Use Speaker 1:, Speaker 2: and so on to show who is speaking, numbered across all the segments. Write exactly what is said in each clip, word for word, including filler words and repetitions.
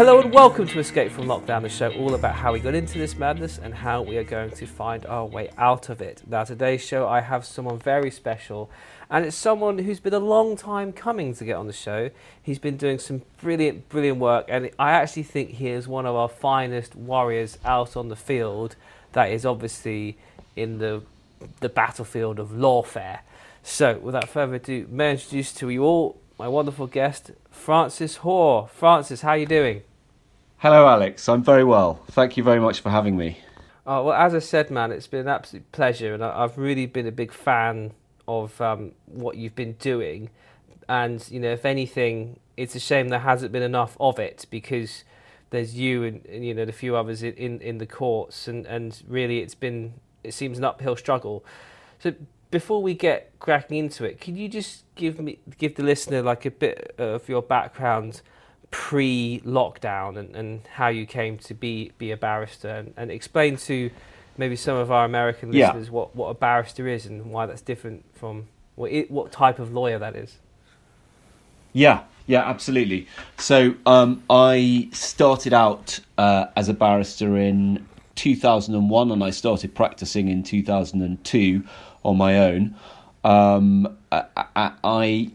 Speaker 1: Hello and welcome to Escape from Lockdown, the show all about how we got into this madness and how we are going to find our way out of it. Now, today's show, I have someone very special, and it's someone who's been a long time coming to get on the show. He's been doing some brilliant, brilliant work, and I actually think he is one of our finest warriors out on the field. That is obviously in the the battlefield of lawfare. So, without further ado, may I introduce to you all my wonderful guest, Francis Hoare. Francis, how are you doing?
Speaker 2: Hello, Alex. I'm very well. Thank you very much for having me.
Speaker 1: Oh, well, as I said, man, it's been an absolute pleasure, and I've really been a big fan of um, what you've been doing. And, you know, if anything, it's a shame there hasn't been enough of it, because there's you and, and you know, the few others in, in, in the courts, and, and really it's been, it seems an uphill struggle. So before we get cracking into it, can you just give me, give the listener like a bit of your background pre-lockdown and, and how you came to be, be a barrister, and, and explain to maybe some of our American listeners yeah. what, what a barrister is and why that's different from what it, what type of lawyer that is.
Speaker 2: Yeah, yeah, absolutely. So um, I started out uh, as a barrister in two thousand one, and I started practicing in two thousand two on my own. Um, I, I, I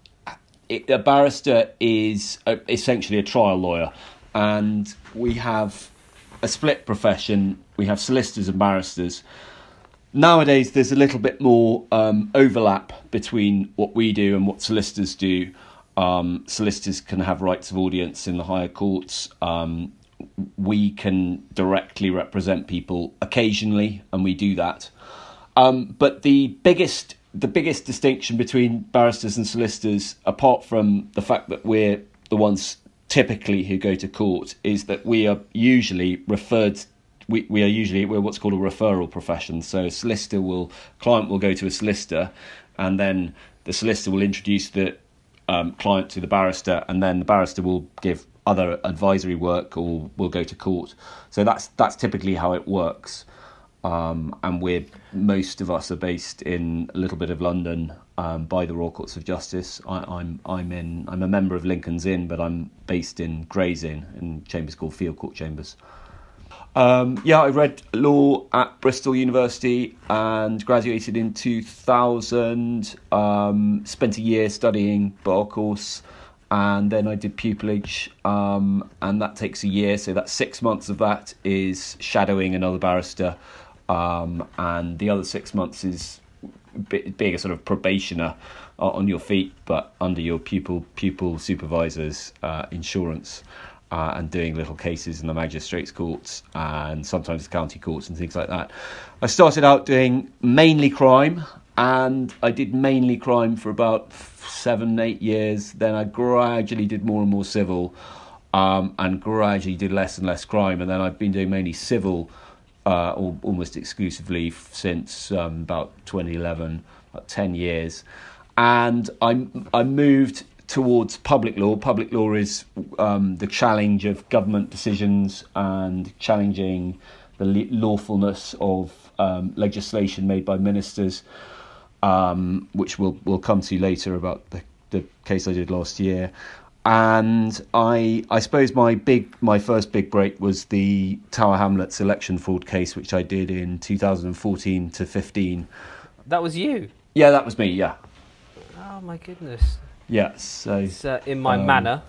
Speaker 2: it, a barrister is a, essentially a trial lawyer, and we have a split profession. We have solicitors and barristers. Nowadays, there's a little bit more um, overlap between what we do and what solicitors do. Um, solicitors can have rights of audience in the higher courts. Um, we can directly represent people occasionally, and we do that. Um, but the biggest the biggest distinction between barristers and solicitors, apart from the fact that we're the ones typically who go to court, is that we are usually referred. We, we are usually we're what's called a referral profession. So a solicitor will client will go to a solicitor, and then the solicitor will introduce the um, client to the barrister, and then the barrister will give other advisory work or will go to court. So that's that's typically how it works. Um, and we're most of us are based in a little bit of London um, by the Royal Courts of Justice. I, I'm I'm in I'm a member of Lincoln's Inn, but I'm based in Gray's Inn in chambers called Field Court Chambers. Um, yeah, I read law at Bristol University and graduated in two thousand. Um, spent a year studying bar course, and then I did pupillage, um, and that takes a year. So that's six months of that is shadowing another barrister. Um, and the other six months is being a sort of probationer on your feet, but under your pupil pupil supervisors, uh, insurance, uh, and doing little cases in the magistrates' courts and sometimes the county courts and things like that. I started out doing mainly crime, and I did mainly crime for about seven, eight years. Then I gradually did more and more civil, um, and gradually did less and less crime. And then I've been doing mainly civil Uh, almost exclusively since um, about twenty eleven, about ten years, and I I moved towards public law. Public law is um, the challenge of government decisions and challenging the lawfulness of um, legislation made by ministers, um, which we'll we'll come to later about the the case I did last year. And I, I suppose my big, my first big break was the Tower Hamlets election fraud case, which I did in two thousand fourteen to fifteen.
Speaker 1: That was you?
Speaker 2: Yeah, that was me. Yeah.
Speaker 1: Oh my goodness.
Speaker 2: Yeah. So
Speaker 1: it's uh, in my
Speaker 2: um,
Speaker 1: manner.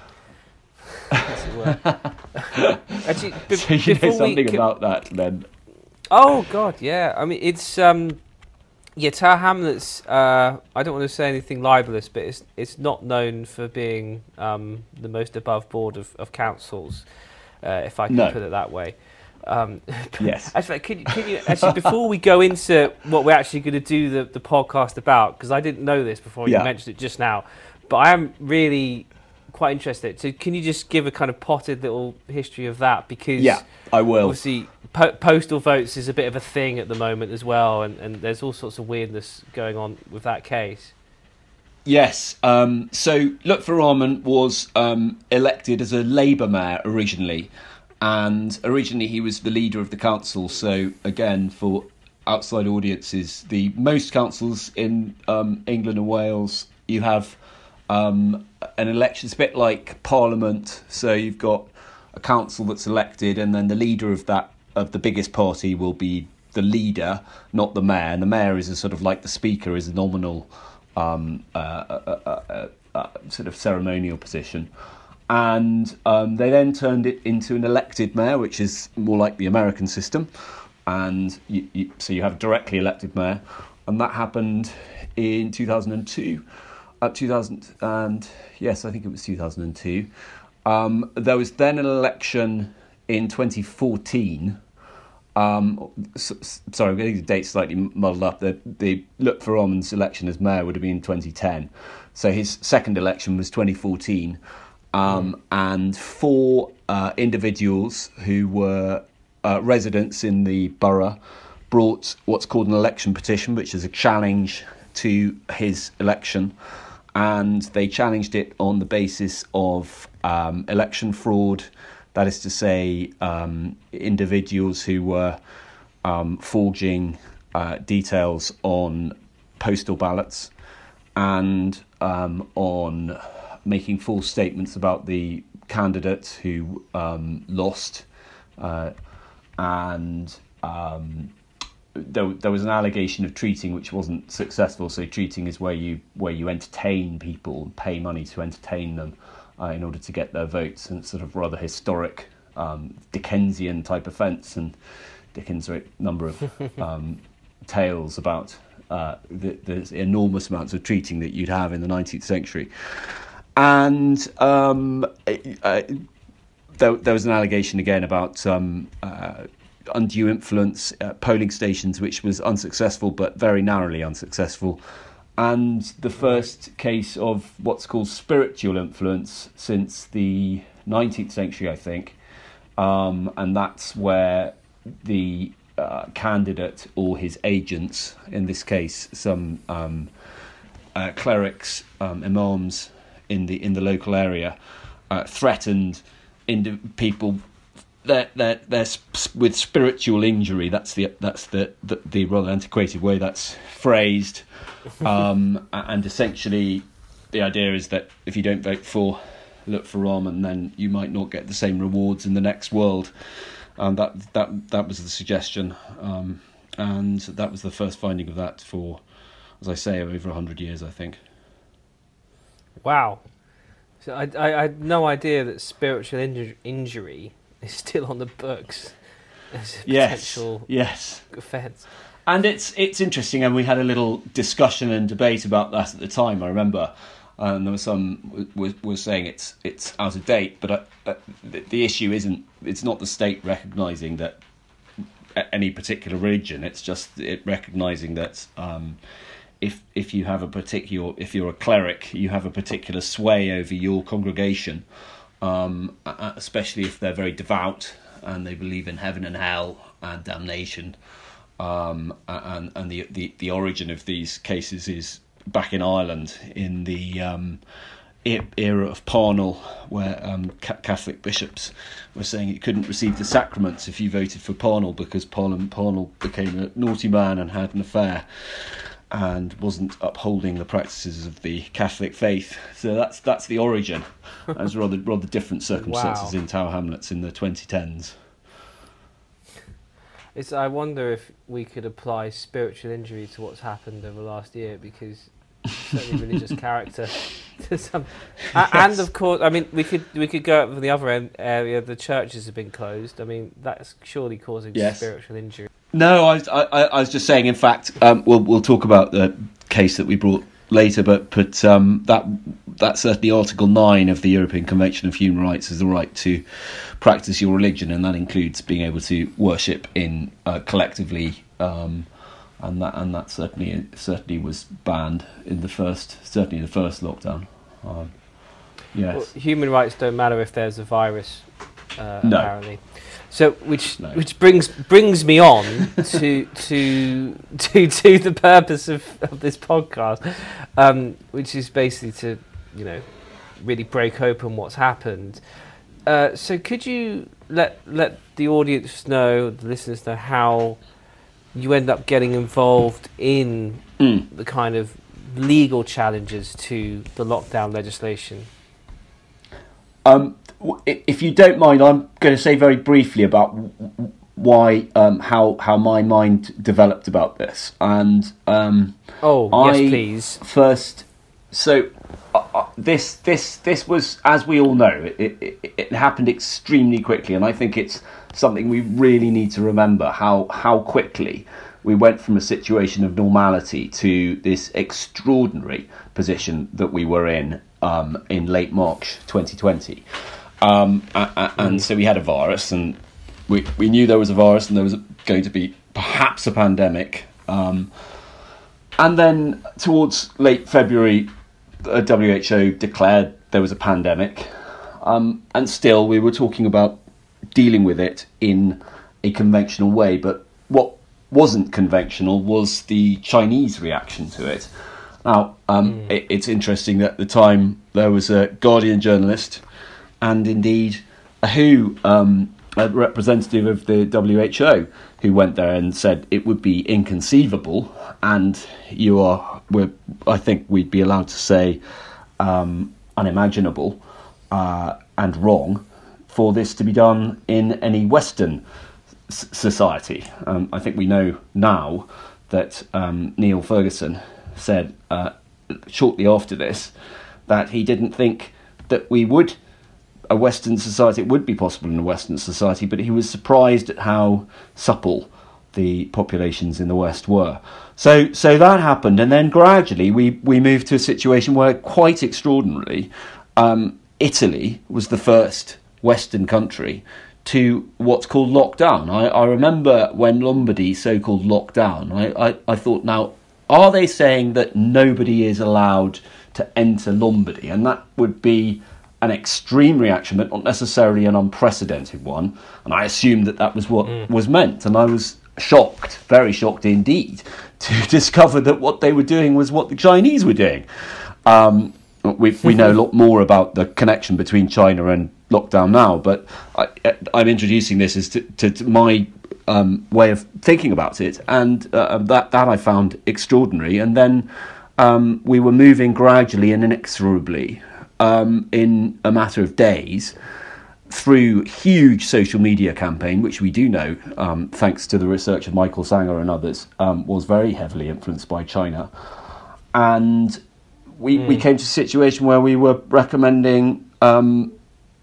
Speaker 1: Actually, be-
Speaker 2: so you know something
Speaker 1: we...
Speaker 2: about that, then?
Speaker 1: Oh God, yeah. I mean, it's um. Yeah, Tower Hamlets, uh, I don't want to say anything libelous, but it's it's not known for being um, the most above board of, of councils, uh, if I can
Speaker 2: no.
Speaker 1: put it that way. Um,
Speaker 2: yes.
Speaker 1: Actually, can you, can you, actually, before we go into what we're actually going to do the, the podcast about, because I didn't know this before yeah. you mentioned it just now, but I am really quite interested. So can you just give a kind of potted little history of that? Because
Speaker 2: yeah, I will.
Speaker 1: Obviously, po- postal votes is a bit of a thing at the moment as well, and, and there's all sorts of weirdness going on with that case.
Speaker 2: Yes. Um, so Lutfer Arman was um, elected as a Labour mayor originally, and originally he was the leader of the council. So again, for outside audiences, the most councils in um, England and Wales, you have um, an election. It's a bit like Parliament. So you've got a council that's elected, and then the leader of that of the biggest party will be the leader, not the mayor. And the mayor is a sort of like the speaker, is a nominal um, uh, uh, uh, uh, uh, sort of ceremonial position. And um, they then turned it into an elected mayor, which is more like the American system. And you, you, so you have a directly elected mayor, and that happened in two thousand two. Uh, two thousand and yes, I think it was two thousand two. Um, there was then an election in twenty fourteen. Um, so, sorry, I'm getting the dates slightly muddled up. The, the Lutfi Rahman's election as mayor would have been in twenty ten. So his second election was twenty fourteen. Um, mm. And four uh, individuals who were uh, residents in the borough brought what's called an election petition, which is a challenge to his election. And they challenged it on the basis of um, election fraud. That is to say, um, individuals who were um, forging uh, details on postal ballots and um, on making false statements about the candidate who um, lost. Uh, and um, there, there was an allegation of treating which wasn't successful. So treating is where you where you entertain people and pay money to entertain them uh, in order to get their votes. And it's sort of rather historic um, Dickensian type offence. And Dickens wrote a number of um, tales about uh, the, the enormous amounts of treating that you'd have in the nineteenth century. And um, uh, there, there was an allegation again about um, uh, undue influence at polling stations, which was unsuccessful, but very narrowly unsuccessful. And the first case of what's called spiritual influence since the nineteenth century, I think. Um, and that's where the uh, candidate or his agents, in this case, some um, uh, clerics, um, imams, in the in the local area, uh, threatened indi- people that that they're sp- with spiritual injury. That's the that's the, the the rather antiquated way that's phrased, um, and essentially the idea is that if you don't vote for Lutfi Rahman, then you might not get the same rewards in the next world. And that that that was the suggestion, um, and that was the first finding of that for, as I say, over a hundred years, I think.
Speaker 1: Wow. So I, I, I had no idea that spiritual inju- injury is still on the books as a
Speaker 2: yes,
Speaker 1: potential
Speaker 2: yes.
Speaker 1: offence.
Speaker 2: And it's it's interesting, and we had a little discussion and debate about that at the time, I remember. And there was some was was saying it's it's out of date, but uh, uh, the, the issue isn't, it's not the state recognising that any particular religion, it's just it recognising that um, if if you have a particular, if you're a cleric, you have a particular sway over your congregation, um, especially if they're very devout and they believe in heaven and hell and damnation. Um, and and the, the, the origin of these cases is back in Ireland in the um, era of Parnell, where um, Catholic bishops were saying you couldn't receive the sacraments if you voted for Parnell because Parnell became a naughty man and had an affair and wasn't upholding the practices of the Catholic faith. So that's that's the origin. There's rather rather different circumstances wow. in Tower Hamlets in the twenty tens.
Speaker 1: It's, I wonder if we could apply spiritual injury to what's happened over the last year, because certainly religious character to some, yes. and of course, I mean, we could we could go up to the other end area. The churches have been closed. I mean, that's surely causing yes. spiritual injury.
Speaker 2: No, I, I, I was just saying. In fact, um, we'll we'll talk about the case that we brought later, but but um, that that's certainly Article nine of the European Convention of Human Rights is the right to practice your religion, and that includes being able to worship in uh, collectively, um, and that and that certainly certainly was banned in the first certainly the first lockdown. Um, yes,
Speaker 1: well, human rights don't matter if there's a virus. Uh,
Speaker 2: no.
Speaker 1: Apparently. So, which
Speaker 2: no.
Speaker 1: which brings brings me on to to to to the purpose of, of this podcast, um, which is basically to, you know, really break open what's happened. Uh, so, could you let let the audience know, the listeners know, how you end up getting involved in
Speaker 2: mm.
Speaker 1: the kind of legal challenges to the lockdown legislation?
Speaker 2: Um, if you don't mind, I'm going to say very briefly about why, um, how how my mind developed about this, and um,
Speaker 1: oh
Speaker 2: I
Speaker 1: yes, please.
Speaker 2: First, so uh, this this this was, as we all know, it, it it happened extremely quickly, and I think it's something we really need to remember how how quickly we went from a situation of normality to this extraordinary position that we were in um, in late March twenty twenty. Um, and, and so we had a virus, and we we knew there was a virus, and there was going to be perhaps a pandemic. Um, and then towards late February, the W H O declared there was a pandemic, um, and still we were talking about dealing with it in a conventional way. But what wasn't conventional was the Chinese reaction to it. Now, um, mm. it, it's interesting that at the time there was a Guardian journalist, and indeed a W H O, um, a representative of the W H O, who went there and said it would be inconceivable, and you are, we're, I think we'd be allowed to say, um, unimaginable uh, and wrong for this to be done in any Western s- society. Um, I think we know now that um, Neil Ferguson said uh, shortly after this that he didn't think that we would, a Western society, it would be possible in a Western society, but he was surprised at how supple the populations in the West were. So so that happened, and then gradually we, we moved to a situation where, quite extraordinarily, um, Italy was the first Western country to what's called lockdown. I, I remember when Lombardy so-called lockdown, I, I, I thought, now, are they saying that nobody is allowed to enter Lombardy? And that would be an extreme reaction, but not necessarily an unprecedented one. And I assumed that that was what mm. was meant. And I was shocked, very shocked indeed, to discover that what they were doing was what the Chinese were doing. Um, we we know a lot more about the connection between China and lockdown now, but I, I'm introducing this as to, to, to my um, way of thinking about it, and uh, that that I found extraordinary. And then um, we were moving gradually and inexorably, um, in a matter of days, through huge social media campaign, which we do know, um, thanks to the research of Michael Sanger and others, um, was very heavily influenced by China. And we, mm. we came to a situation where we were recommending, um,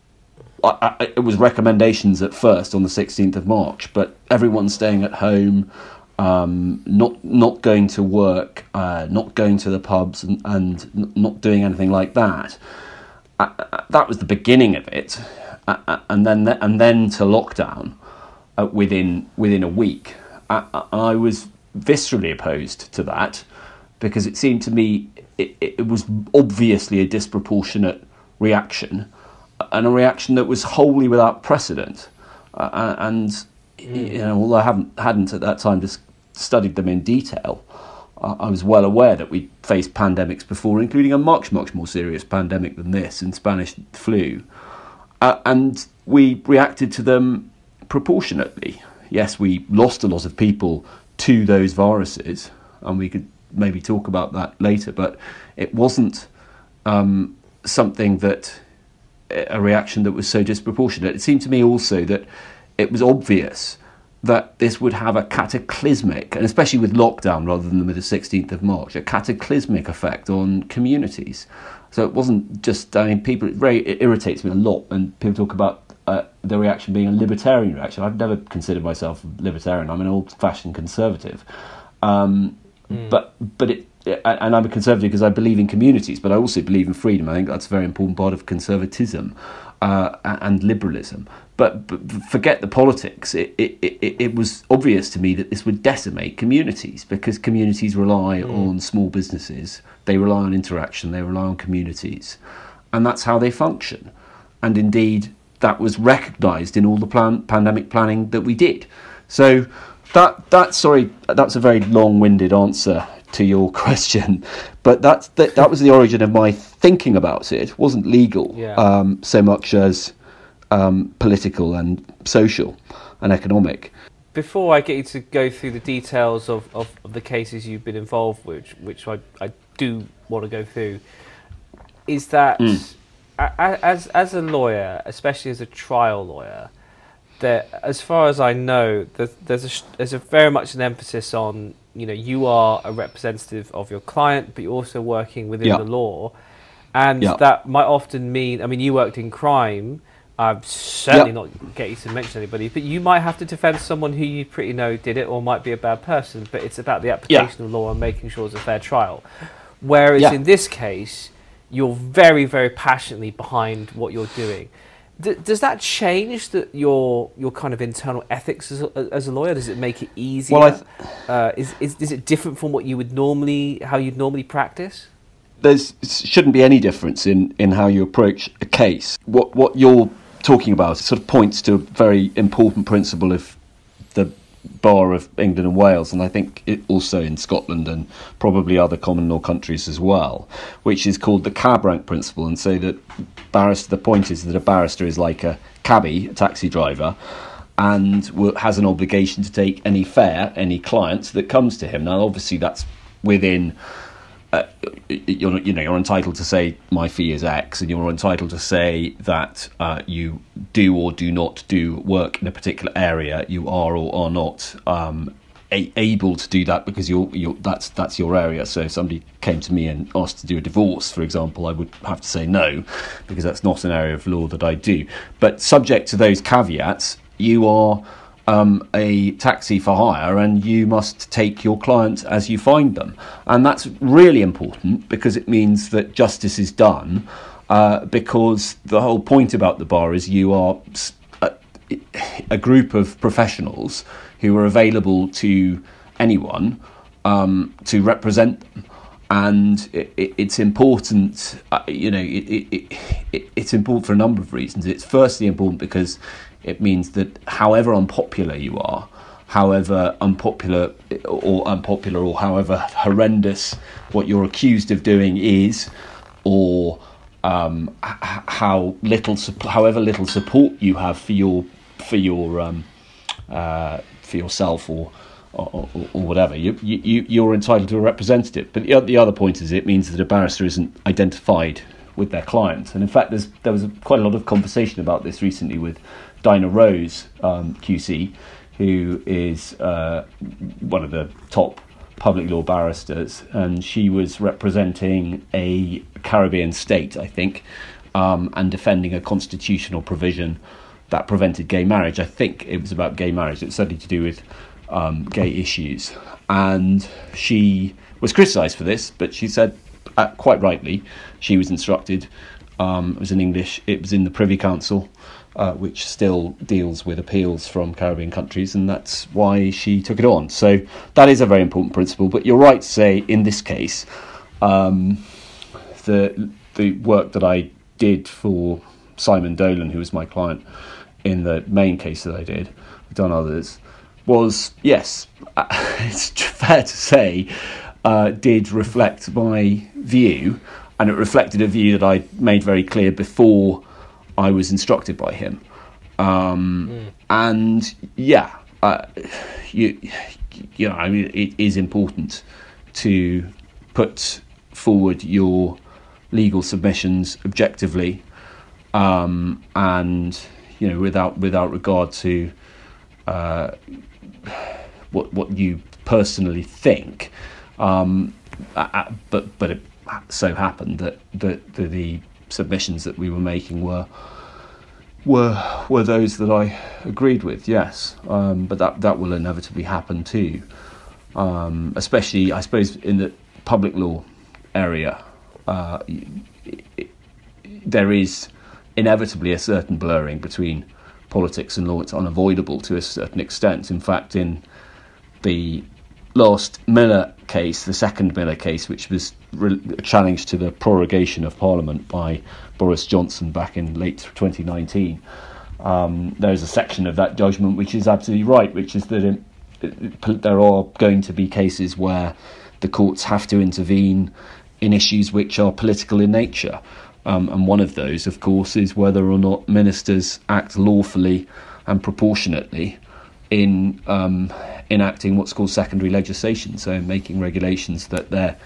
Speaker 2: I, I, it was recommendations at first on the sixteenth of March, but everyone's staying at home, um, not not going to work, uh, not going to the pubs, and, and not doing anything like that. Uh, that was the beginning of it. Uh, and then and then to lockdown uh, within within a week. I, I was viscerally opposed to that, because it seemed to me it, it was obviously a disproportionate reaction, and a reaction that was wholly without precedent. Uh, and mm. you know, although I haven't hadn't at that time just studied them in detail, uh, I was well aware that we faced pandemics before, including a much much more serious pandemic than this in Spanish flu. Uh, and we reacted to them proportionately. Yes, we lost a lot of people to those viruses, and we could maybe talk about that later, but it wasn't um, something that, a reaction that was so disproportionate. It seemed to me also that it was obvious that this would have a cataclysmic, and especially with lockdown rather than with the sixteenth of March, a cataclysmic effect on communities. So it wasn't just, I mean, people, it, very, it irritates me a lot when people talk about uh, the reaction being a libertarian reaction. I've never considered myself libertarian. I'm an old-fashioned conservative. Um, mm. But, but it, and I'm a conservative because I believe in communities, but I also believe in freedom. I think that's a very important part of conservatism uh, and liberalism. But, but forget the politics. It, it, it, it was obvious to me that this would decimate communities, because communities rely mm. on small businesses. They rely on interaction. They rely on communities. And that's how they function. And indeed, that was recognised in all the plan, pandemic planning that we did. So that, that sorry, that's a very long-winded answer to your question. But that's, that, that was the origin of my thinking about it. It wasn't legal yeah. um, so much as Um, political and social and economic.
Speaker 1: Before I get you to go through the details of, of, of the cases you've been involved with, which I, I do want to go through, is that
Speaker 2: Mm.
Speaker 1: a- as as a lawyer, especially as a trial lawyer, that as far as I know, there's there's a, sh- there's a very much an emphasis on, you know, you are a representative of your client, but you're also working within
Speaker 2: Yeah.
Speaker 1: the law, and
Speaker 2: Yeah.
Speaker 1: that might often mean, I mean, you worked in crime. I'm certainly
Speaker 2: Yeah.
Speaker 1: not get you to mention anybody, but you might have to defend someone who you pretty know did it or might be a bad person. But it's about the application
Speaker 2: Yeah.
Speaker 1: of law and making sure it's a fair trial. Whereas
Speaker 2: Yeah.
Speaker 1: in this case, you're very, very passionately behind what you're doing. D- does that change the, your your kind of internal ethics as a, as a lawyer? Does it make it easier?
Speaker 2: Well, I th-
Speaker 1: uh, is, is is it different from what you would normally, how you'd normally practice?
Speaker 2: There's shouldn't be any difference in, in how you approach a case. What what you're talking about sort of points to a very important principle of the Bar of England and Wales, and I think it also in Scotland and probably other common law countries as well, which is called the cab rank principle, and say that barrister. The point is that a barrister is like a cabbie, a taxi driver, and will, has an obligation to take any fare, any client that comes to him. Now, obviously, that's within. Uh, you're, you know, you're entitled to say my fee is X, and you're entitled to say that uh, you do or do not do work in a particular area. You are or are not um, a- able to do that because you're, you're that's that's your area. So if somebody came to me and asked to do a divorce, for example, I would have to say no because that's not an area of law that I do. But subject to those caveats, you are Um, a taxi for hire, and you must take your clients as you find them, and that's really important because it means that justice is done. Uh, because the whole point about the bar is you are a, a group of professionals who are available to anyone um, to represent them, and it, it, it's important. Uh, you know, it, it, it, it's important for a number of reasons. It's firstly important because it means that however unpopular you are, however unpopular or unpopular or however horrendous what you're accused of doing is, or um, h- how little, however little support you have for your for your um, uh, for yourself or or, or whatever, you, you you're entitled to a representative. But the, the other point is, it means that a barrister isn't identified with their client. And in fact, there's there was a, quite a lot of conversation about this recently with Dinah Rose, um, Q C, who is uh, one of the top public law barristers, and she was representing a Caribbean state, I think, um, and defending a constitutional provision that prevented gay marriage. I think it was about gay marriage. It's certainly to do with um, gay issues. And she was criticised for this, but she said, uh, quite rightly, she was instructed. Um, it was in English. It was in the Privy Council, Uh, which still deals with appeals from Caribbean countries, and that's why she took it on. So that is a very important principle. But you're right to say, in this case, um, the the work that I did for Simon Dolan, who was my client in the main case that I did, I've done others, was, yes, it's fair to say, uh, did reflect my view, and it reflected a view that I made very clear before I was instructed by him, um, mm. and yeah, uh, you, you know, I mean, it is important to put forward your legal submissions objectively, um, and you know, without without regard to uh, what what you personally think. Um, uh, but but it so happened that that the, the submissions that we were making were were were those that I agreed with, yes, um, but that that will inevitably happen too, um, especially I suppose in the public law area. Uh, it, it, there is inevitably a certain blurring between politics and law. It's unavoidable to a certain extent. In fact, in the last Miller case, the second Miller case, which was re- a challenge to the prorogation of Parliament by Boris Johnson back in late twenty nineteen, um, there's a section of that judgment which is absolutely right, which is that it, it, there are going to be cases where the courts have to intervene in issues which are political in nature. Um, and one of those, of course, is whether or not ministers act lawfully and proportionately in um, enacting what's called secondary legislation, so making regulations that they're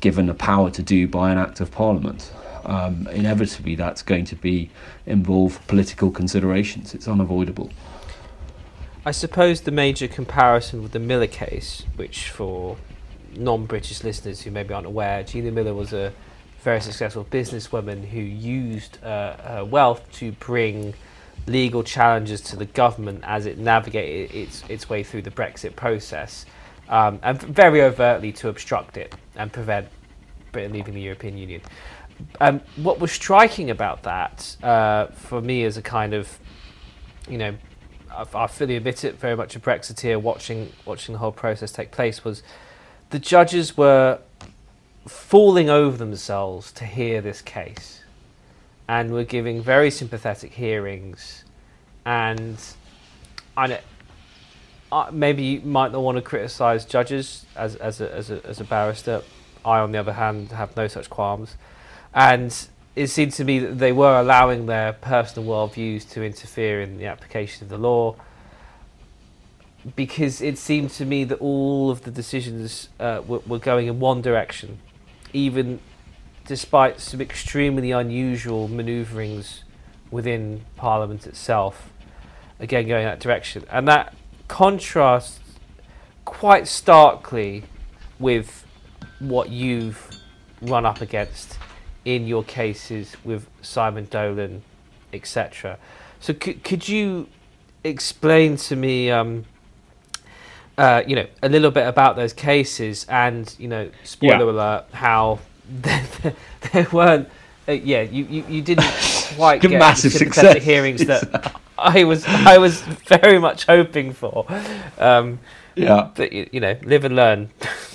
Speaker 2: given a power to do by an act of Parliament. Um, inevitably, that's going to be involve political considerations. It's unavoidable.
Speaker 1: I suppose the major comparison with the Miller case, which for non-British listeners who maybe aren't aware, Gina Miller was a very successful businesswoman who used uh, her wealth to bring legal challenges to the government as it navigated its its way through the Brexit process, um, and very overtly to obstruct it and prevent Britain leaving the European Union. Um, what was striking about that, uh, for me as a kind of, you know, I, I fully admit it, very much a Brexiteer watching watching the whole process take place, was the judges were falling over themselves to hear this case, and were giving very sympathetic hearings. And I know, uh, maybe you might not want to criticise judges as as a, as a as a barrister. I, on the other hand, have no such qualms. And it seemed to me that they were allowing their personal worldviews to interfere in the application of the law, because it seemed to me that all of the decisions uh, were, were going in one direction, even despite some extremely unusual manoeuvrings within Parliament itself, again going that direction. And that contrasts quite starkly with what you've run up against in your cases with Simon Dolan, et cetera. So c- could you explain to me, um, uh, you know, a little bit about those cases, and, you know, spoiler yeah. alert, how there, there weren't, uh, yeah, you, you, you didn't quite get
Speaker 2: massive
Speaker 1: the sympathetic
Speaker 2: success.
Speaker 1: hearings that I was I was very much hoping for. Um,
Speaker 2: yeah,
Speaker 1: but you, you know, live and learn.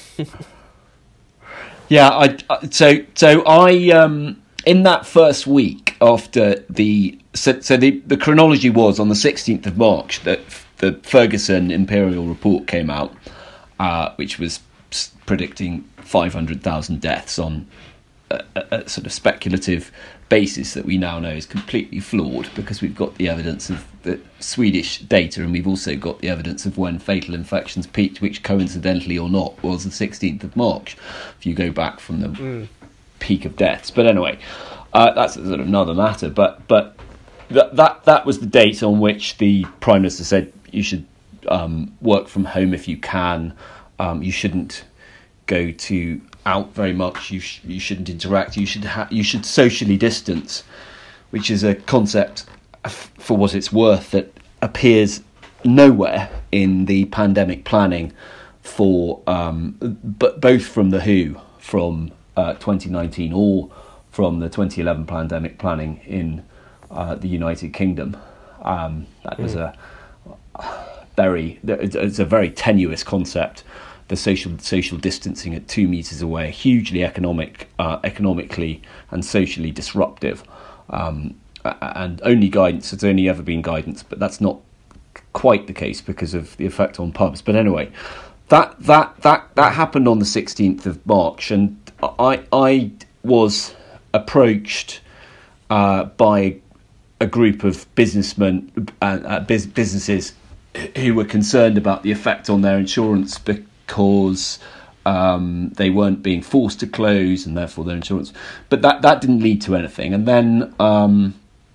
Speaker 2: Yeah, I, so so I um, in that first week after the so, so the, the chronology was on the sixteenth of March that the Ferguson Imperial Report came out, uh, which was predicting five hundred thousand deaths on a, a, a sort of speculative basis that we now know is completely flawed, because we've got the evidence of the Swedish data, and we've also got the evidence of when fatal infections peaked, which coincidentally or not was the sixteenth of March, if you go back from the mm. peak of deaths. But anyway, uh, that's sort of another matter. But but that that that was the date on which the Prime Minister said you should um, work from home if you can. Um, you shouldn't go to out very much. You sh- you shouldn't interact. You should ha- you should socially distance, which is a concept, f- for what it's worth, that appears nowhere in the pandemic planning for um, but both from the W H O from uh, twenty nineteen or from the twenty eleven pandemic planning in uh, the United Kingdom. Um, that was mm. a very it's a very tenuous concept. The social social distancing at two meters away, hugely economic, uh, economically and socially disruptive, um, and only guidance. It's only ever been guidance, but that's not quite the case because of the effect on pubs. But anyway, that that that that happened on the sixteenth of March, and I I was approached uh, by a group of businessmen and uh, biz- businesses who were concerned about the effect on their insurance because um, they weren't being forced to close, and therefore their insurance. But that, that didn't lead to anything. And then um,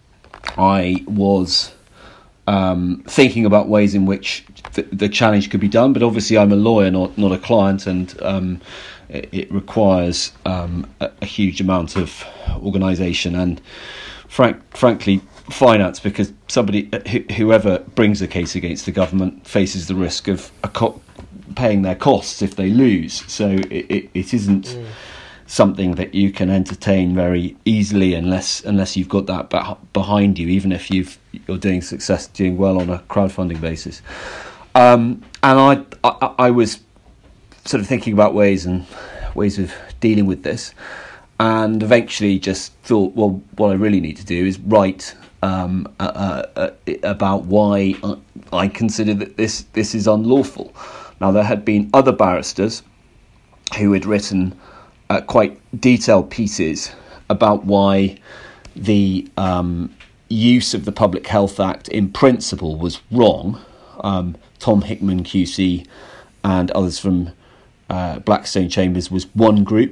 Speaker 2: I was um, thinking about ways in which th- the challenge could be done. But obviously I'm a lawyer, not not a client, and um, it, it requires um, a, a huge amount of organisation and, frank, frankly, finance, because somebody, wh- whoever brings a case against the government, faces the risk of a co- paying their costs if they lose. So it, it, it isn't mm. something that you can entertain very easily unless unless you've got that ba- behind you, even if you've you're doing success doing well on a crowdfunding basis. Um, and I, I I was sort of thinking about ways and ways of dealing with this, and eventually just thought, well, what I really need to do is write um, uh, uh, about why I consider that this this is unlawful. Now, there had been other barristers who had written uh, quite detailed pieces about why the um, use of the Public Health Act in principle was wrong. Um, Tom Hickman Q C and others from uh, Blackstone Chambers was one group,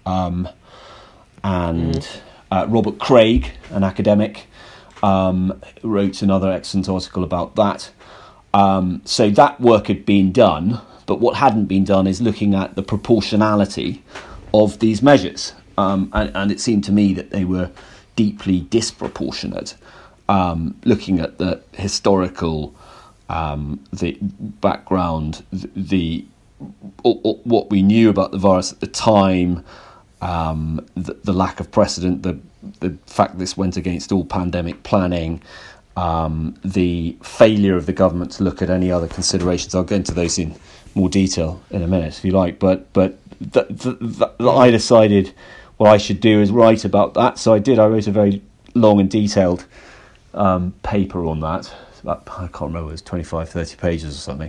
Speaker 2: um, and mm. uh, Robert Craig, an academic, um, wrote another excellent article about that. Um, so that work had been done, but what hadn't been done is looking at the proportionality of these measures. Um, and, and it seemed to me that they were deeply disproportionate, um, looking at the historical um, the background, the, the what we knew about the virus at the time, um, the, the lack of precedent, the the fact this went against all pandemic planning, um, the failure of the government to look at any other considerations. I'll get into those in more detail in a minute, if you like. But but the, the, the, I decided what I should do is write about that. So I did. I wrote a very long and detailed um, paper on that. It's about, I can't remember, it was twenty-five, thirty pages or something.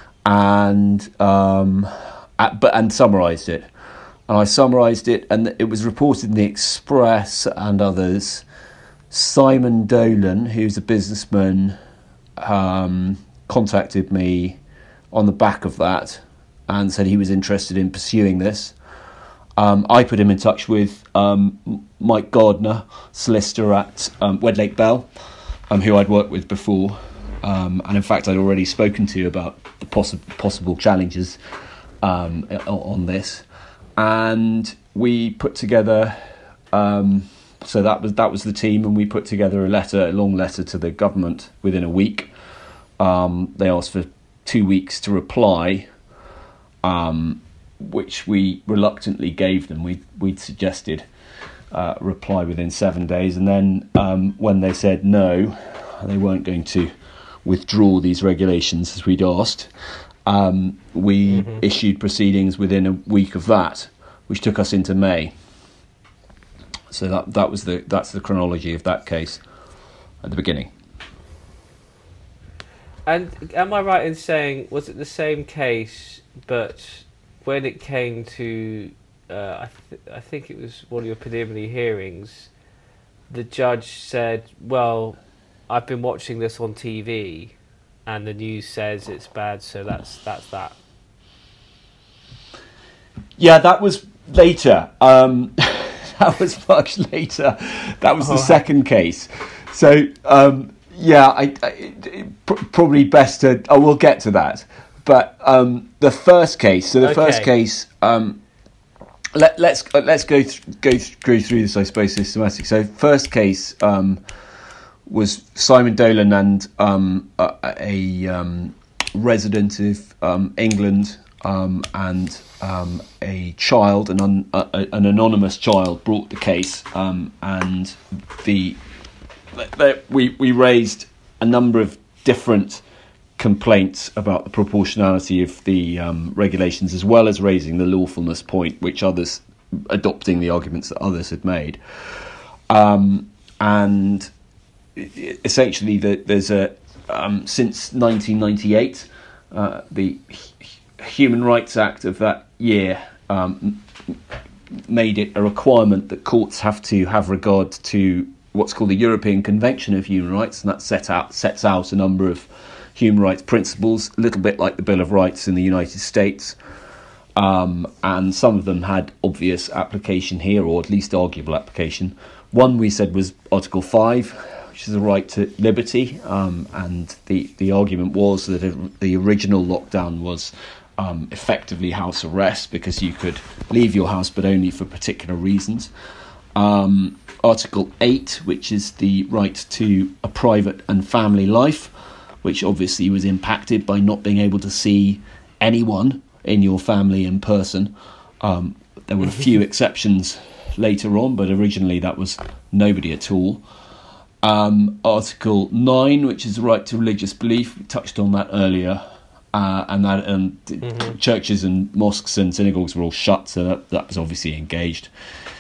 Speaker 2: And um, at, but and summarised it. And I summarised it, and it was reported in the Express and others. Simon Dolan, who's a businessman, um, contacted me on the back of that and said he was interested in pursuing this. Um, I put him in touch with um, Mike Gardner, solicitor at um, Wedlake Bell, um, who I'd worked with before. Um, and in fact, I'd already spoken to about the possi- possible challenges um, on this. And we put together, um, so that was that was the team, and we put together a letter, a long letter to the government within a week. Um, they asked for two weeks to reply, um, which we reluctantly gave them. We we'd suggested uh, reply within seven days, and then um, when they said no, they weren't going to withdraw these regulations as we'd asked. Um, we mm-hmm. issued proceedings within a week of that, which took us into May. So that that was the that's the chronology of that case at the beginning.
Speaker 1: And am I right in saying, was it the same case, but when it came to, uh, I, th- I think it was one of your preliminary hearings, the judge said, well, I've been watching this on T V, and the news says it's bad, so that's that's that.
Speaker 2: Yeah, that was later. Um, that was much later. That was the oh, second case. So, um, yeah, I, I it, probably best to... Oh, we'll get to that. But um, the first case... So the okay. first case... Um, let, let's let's go, th- go, th- go through this, I suppose, systematically. So first case... Um, was Simon Dolan and um, a, a um, resident of um, England um, and um, a child, an, un, a, an anonymous child, brought the case, um, and the, the we we raised a number of different complaints about the proportionality of the um, regulations, as well as raising the lawfulness point, which others, adopting the arguments that others had made, um, and. Essentially, the, there's a um, since nineteen ninety-eight, uh, the H- Human Rights Act of that year um, made it a requirement that courts have to have regard to what's called the European Convention of Human Rights, and that set out sets out a number of human rights principles, a little bit like the Bill of Rights in the United States. Um, and some of them had obvious application here, or at least arguable application. One we said was Article five, which is a right to liberty, um, and the, the argument was that it, the original lockdown was um, effectively house arrest, because you could leave your house but only for particular reasons. Um, Article eight, which is the right to a private and family life, which obviously was impacted by not being able to see anyone in your family in person. Um, there were a few exceptions later on, but originally that was nobody at all. Um, Article nine, which is the right to religious belief, we touched on that earlier, uh, and that um, mm-hmm. churches and mosques and synagogues were all shut, so that, that was obviously engaged.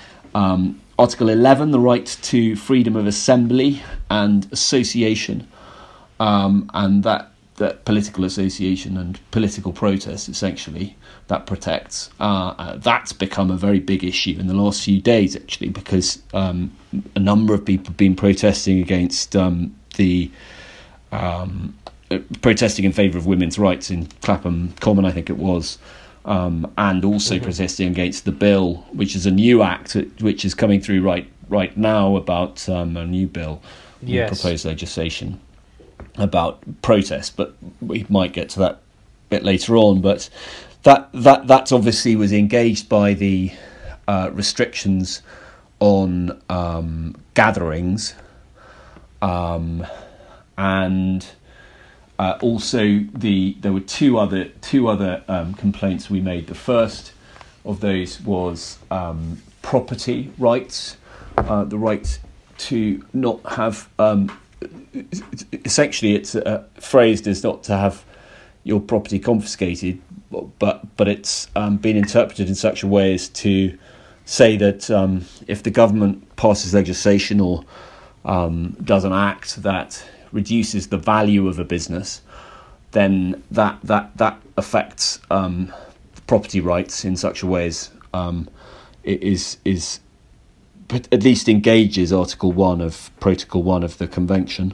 Speaker 2: Um, Article eleven, the right to freedom of assembly and association, um, and that, that political association and political protest, essentially, that protects. Uh, uh, that's become a very big issue in the last few days, actually, because um, a number of people have been protesting against um, the um, uh, protesting in favour of women's rights in Clapham Common, I think it was, um, and also
Speaker 1: mm-hmm.
Speaker 2: protesting against the bill, which is a new act which is coming through right right now about um, a new bill,
Speaker 1: yes.
Speaker 2: proposed legislation about protest. But we might get to that a bit later on. But that that that obviously was engaged by the uh, restrictions on um, gatherings, um, and uh, also the there were two other two other um, complaints we made. The first of those was um, property rights, uh, the right to not have. Um, essentially, it's uh, phrased as not to have your property confiscated, but but it's um, been interpreted in such a way as to say that um, if the government passes legislation or um, does an act that reduces the value of a business, then that that that affects um, property rights in such a way as um, it is is at least engages Article One of Protocol One of the Convention.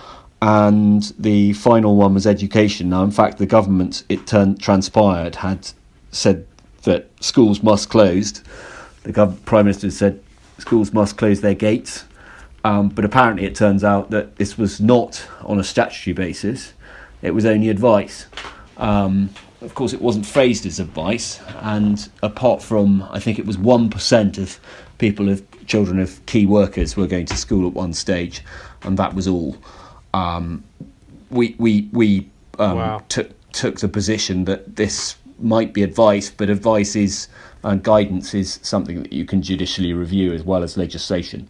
Speaker 2: And the final one was education. Now, in fact, the government, it turned transpired, had said that schools must close. The gov- Prime Minister said schools must close their gates. Um, but apparently it turns out that this was not on a statutory basis. It was only advice. Um, of course, it wasn't phrased as advice. And apart from, I think it was one percent of people, of children of key workers were going to school at one stage. And that was all. Um, we we we um,
Speaker 1: wow.
Speaker 2: took took the position that this might be advice, but advice is and guidance is something that you can judicially review as well as legislation.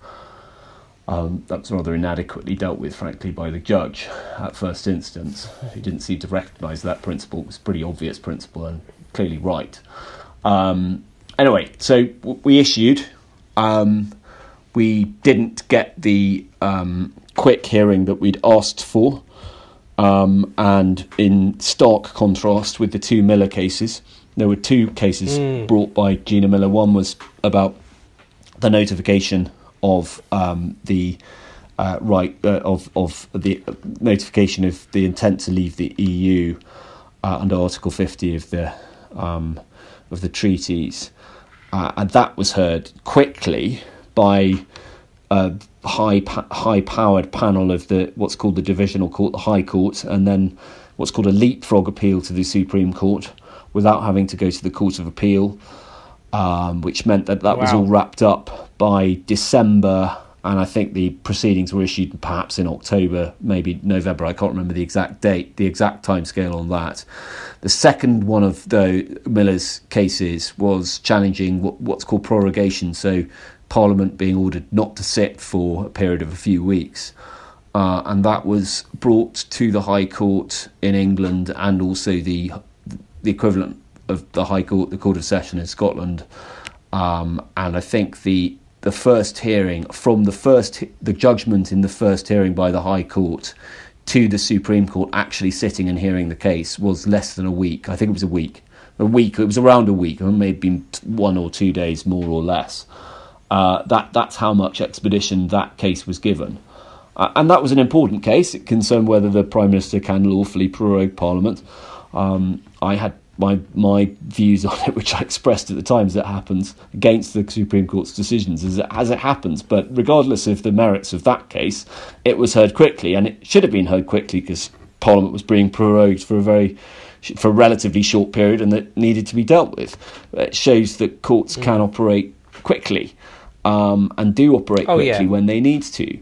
Speaker 2: Um, that's rather inadequately dealt with, frankly, by the judge at first instance. He didn't seem to recognise that principle. It was a pretty obvious principle and clearly right. Um, anyway, so w- we issued. Um, we didn't get the um, quick hearing that we'd asked for. Um, and in stark contrast with the two Miller cases, there were two cases mm. brought by Gina Miller. One was about the notification of um, the uh, right uh, of of the notification of the intent to leave the E U uh, under Article fifty of the um, of the treaties, uh, and that was heard quickly by a high high powered panel of the what's called the Divisional Court, the High Court, and then what's called a leapfrog appeal to the Supreme Court, without having to go to the Court of Appeal. Um, which meant that that wow. was all wrapped up by December, and I think the proceedings were issued perhaps in October, maybe November. I can't remember the exact date, the exact timescale on that. The second one of the Miller's cases was challenging what, what's called prorogation, so Parliament being ordered not to sit for a period of a few weeks. Uh, and that was brought to the High Court in England and also the the equivalent of the High Court, the Court of Session in Scotland, um, and I think the the first hearing from the first the judgment in the first hearing by the High Court to the Supreme Court actually sitting and hearing the case was less than a week. I think it was a week, a week. It was around a week. It may have been one or two days more or less. Uh, that that's how much expedition that case was given, uh, and that was an important case. It concerned whether the Prime Minister can lawfully prorogue Parliament. Um, I had. My my views on it, which I expressed at the time, as it happens, against the Supreme Court's decisions, as it, as it happens. But regardless of the merits of that case, it was heard quickly, and it should have been heard quickly because Parliament was being prorogued for a very, for a relatively short period, and that needed to be dealt with. It shows that courts mm. can operate quickly, um, and do operate
Speaker 1: oh,
Speaker 2: quickly
Speaker 1: yeah.
Speaker 2: when they need to.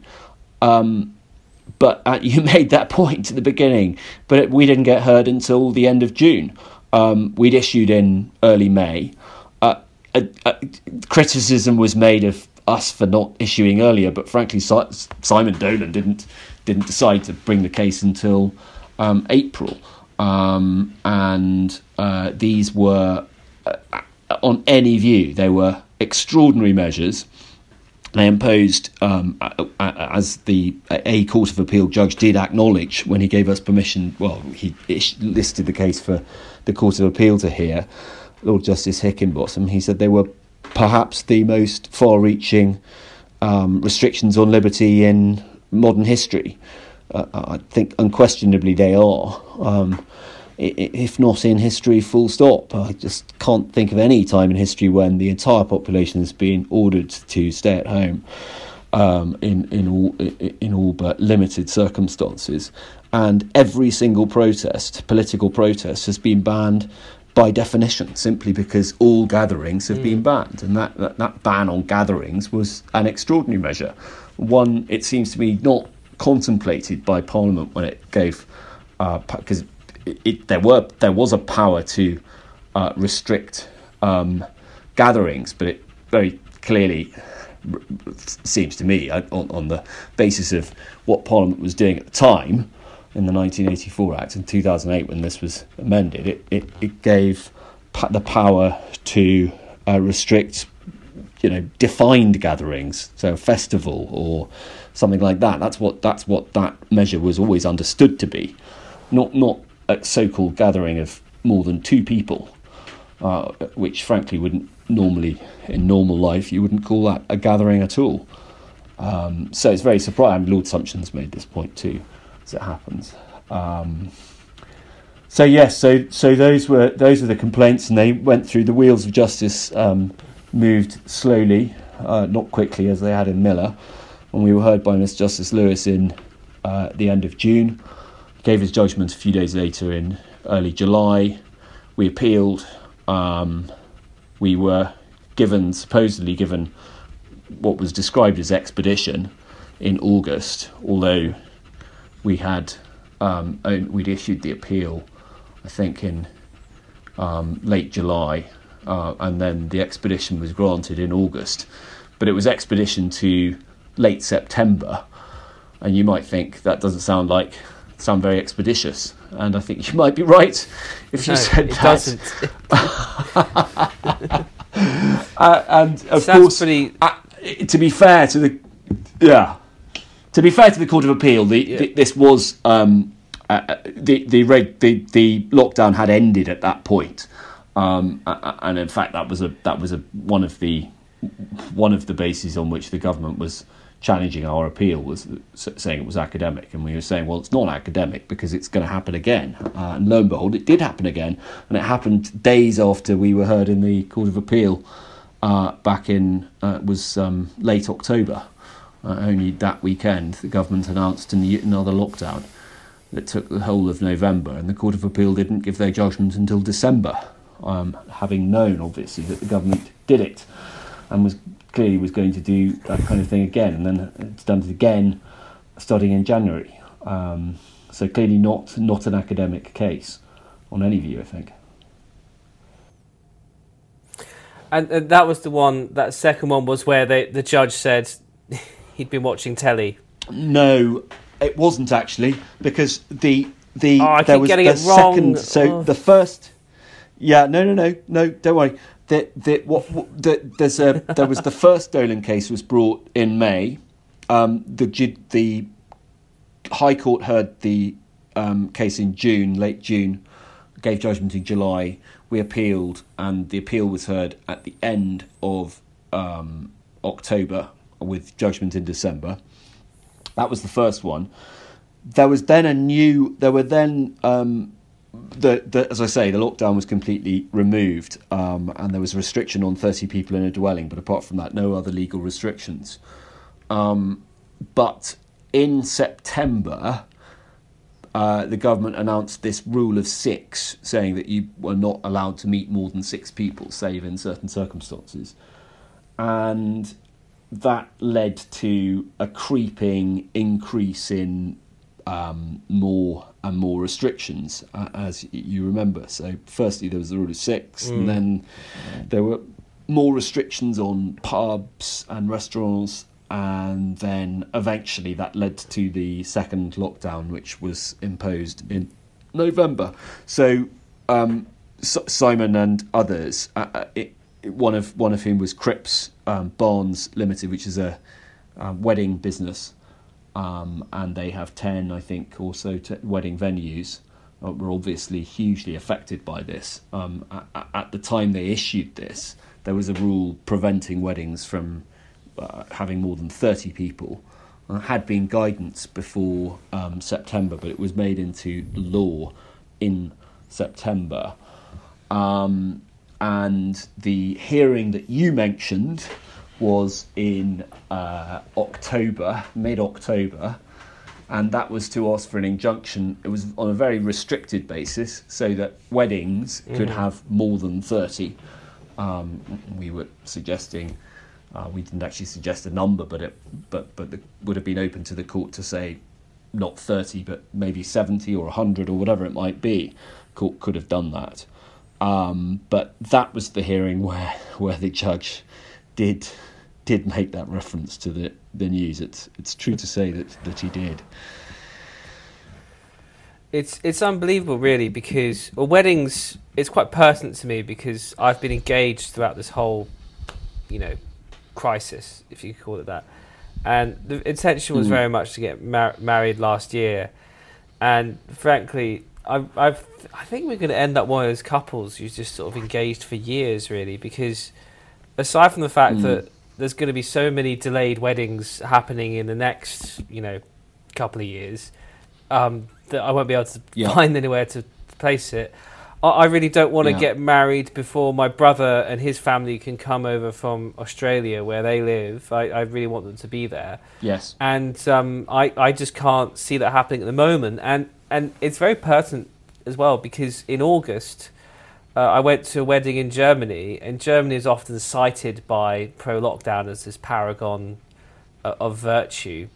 Speaker 2: Um, but uh, you made that point at the beginning, but it, we didn't get heard until the end of June. Um, we'd issued in early May. Uh, uh, uh, criticism was made of us for not issuing earlier, but frankly, si- Simon Dolan didn't didn't decide to bring the case until um, April, um, and uh, these were, uh, on any view, they were extraordinary measures. They imposed, um, as the a Court of Appeal judge did acknowledge when he gave us permission. Well, he listed the case for the Court of Appeal to hear, Lord Justice Hickinbottom. He said they were perhaps the most far-reaching um, restrictions on liberty in modern history. Uh, I think unquestionably they are. Um, if not in history, full stop. I just can't think of any time in history when the entire population has been ordered to stay at home um, in in all in all but limited circumstances, and every single protest, political protest, has been banned by definition, simply because all gatherings have mm. been banned, and that, that that ban on gatherings was an extraordinary measure, one it seems to me not contemplated by Parliament when it gave because. Uh, It, it, there were there was a power to uh, restrict um, gatherings, but it very clearly r- seems to me, on, on the basis of what Parliament was doing at the time in the nineteen eighty-four Act in two thousand eight, when this was amended, it it, it gave pa- the power to uh, restrict, you know, defined gatherings, so a festival or something like that. That's what that's what that measure was always understood to be, not not. A so-called gathering of more than two people, uh, which frankly wouldn't normally, in normal life, you wouldn't call that a gathering at all. Um, so it's very surprising. Lord Sumption's made this point too, as it happens. Um, so yes, so so those were those were the complaints, and they went through. The wheels of justice um, moved slowly, uh, not quickly as they had in Miller, and we were heard by Mister Justice Lewis in uh, the end of June. Gave his judgment a few days later in early July. We appealed. Um, we were given, supposedly given, what was described as expedition in August, although we had um, we'd issued the appeal, I think, in um, late July, uh, and then the expedition was granted in August. But it was expedition to late September, and you might think that doesn't sound like sound very expeditious, and I think you might be right if you no, said
Speaker 1: it
Speaker 2: that.
Speaker 1: Doesn't.
Speaker 2: uh, and of
Speaker 1: Sounds
Speaker 2: course,
Speaker 1: pretty...
Speaker 2: uh, to be fair to the yeah, to be fair to the Court of Appeal, the,
Speaker 1: yeah.
Speaker 2: the, this was um, uh, the the, reg, the the lockdown had ended at that point, um, and in fact that was a that was a one of the one of the bases on which the government was challenging our appeal, was saying it was academic, and we were saying, well, it's not academic because it's going to happen again. Uh, and lo and behold, it did happen again, and it happened days after we were heard in the Court of Appeal uh, back in, uh, was um, late October. Uh, only that weekend, the government announced another lockdown that took the whole of November, and the Court of Appeal didn't give their judgment until December, um, having known, obviously, that the government did it, and was clearly was going to do that kind of thing again, and then it's done it again starting in January. Um, so clearly not not an academic case on any view, I think.
Speaker 1: And, and that was the one, that second one was where they, the judge said he'd been watching telly.
Speaker 2: No, it wasn't actually, because the the
Speaker 1: oh, I
Speaker 2: there
Speaker 1: keep
Speaker 2: was
Speaker 1: getting
Speaker 2: the
Speaker 1: it wrong.
Speaker 2: second. So
Speaker 1: oh.
Speaker 2: the first, yeah, no, no, no, no, don't worry. The, the, what, what, the, there's a, there was the first Dolan case was brought in May. Um, the the High Court heard the um, case in June, late June, gave judgment in July. We appealed, and the appeal was heard at the end of um, October, with judgment in December. That was the first one. There was then a new. There were then. Um, The, the, as I say, the lockdown was completely removed, um, and there was a restriction on thirty people in a dwelling, but apart from that, no other legal restrictions. Um, but in September, uh, the government announced this rule of six, saying that you were not allowed to meet more than six people, save in certain circumstances. And that led to a creeping increase in um, more and more restrictions, uh, as you remember. So firstly there was the rule of six, mm. and then there were more restrictions on pubs and restaurants, and then eventually that led to the second lockdown, which was imposed in November. So um, S- Simon and others, uh, it, one of one of whom was Cripps um, Barnes Limited, which is a uh, wedding business, um, and they have ten, I think, or so t- wedding venues. Uh, were obviously hugely affected by this. Um, at, at the time they issued this, there was a rule preventing weddings from uh, having more than thirty people. Uh, had been guidance before um, September, but it was made into law in September. Um, and the hearing that you mentioned was in uh, October, mid-October, and that was to ask for an injunction. It was on a very restricted basis, so that weddings mm. could have more than thirty. Um, we were suggesting, uh, we didn't actually suggest a number, but it but but it would have been open to the court to say not thirty, but maybe seventy or one hundred or whatever it might be. Court could have done that. Um, but that was the hearing where where the judge did did make that reference to the, the news. It's it's true to say that, that he did.
Speaker 1: It's it's unbelievable, really, because well, weddings. It's quite personal to me because I've been engaged throughout this whole, you know, crisis, if you could call it that. And the intention was mm. very much to get mar- married last year, and frankly, I've, I've I think we're going to end up one of those couples who's just sort of engaged for years, really, because aside from the fact mm. that there's going to be so many delayed weddings happening in the next, you know, couple of years, um, that I won't be able to yeah. find anywhere to place it. I, I really don't want to yeah. get married before my brother and his family can come over from Australia, where they live. I, I really want them to be there.
Speaker 2: Yes.
Speaker 1: And um, I, I just can't see that happening at the moment. And, and it's very pertinent as well, because in August, Uh, I went to a wedding in Germany, and Germany is often cited by pro-lockdown as this paragon uh, of virtue.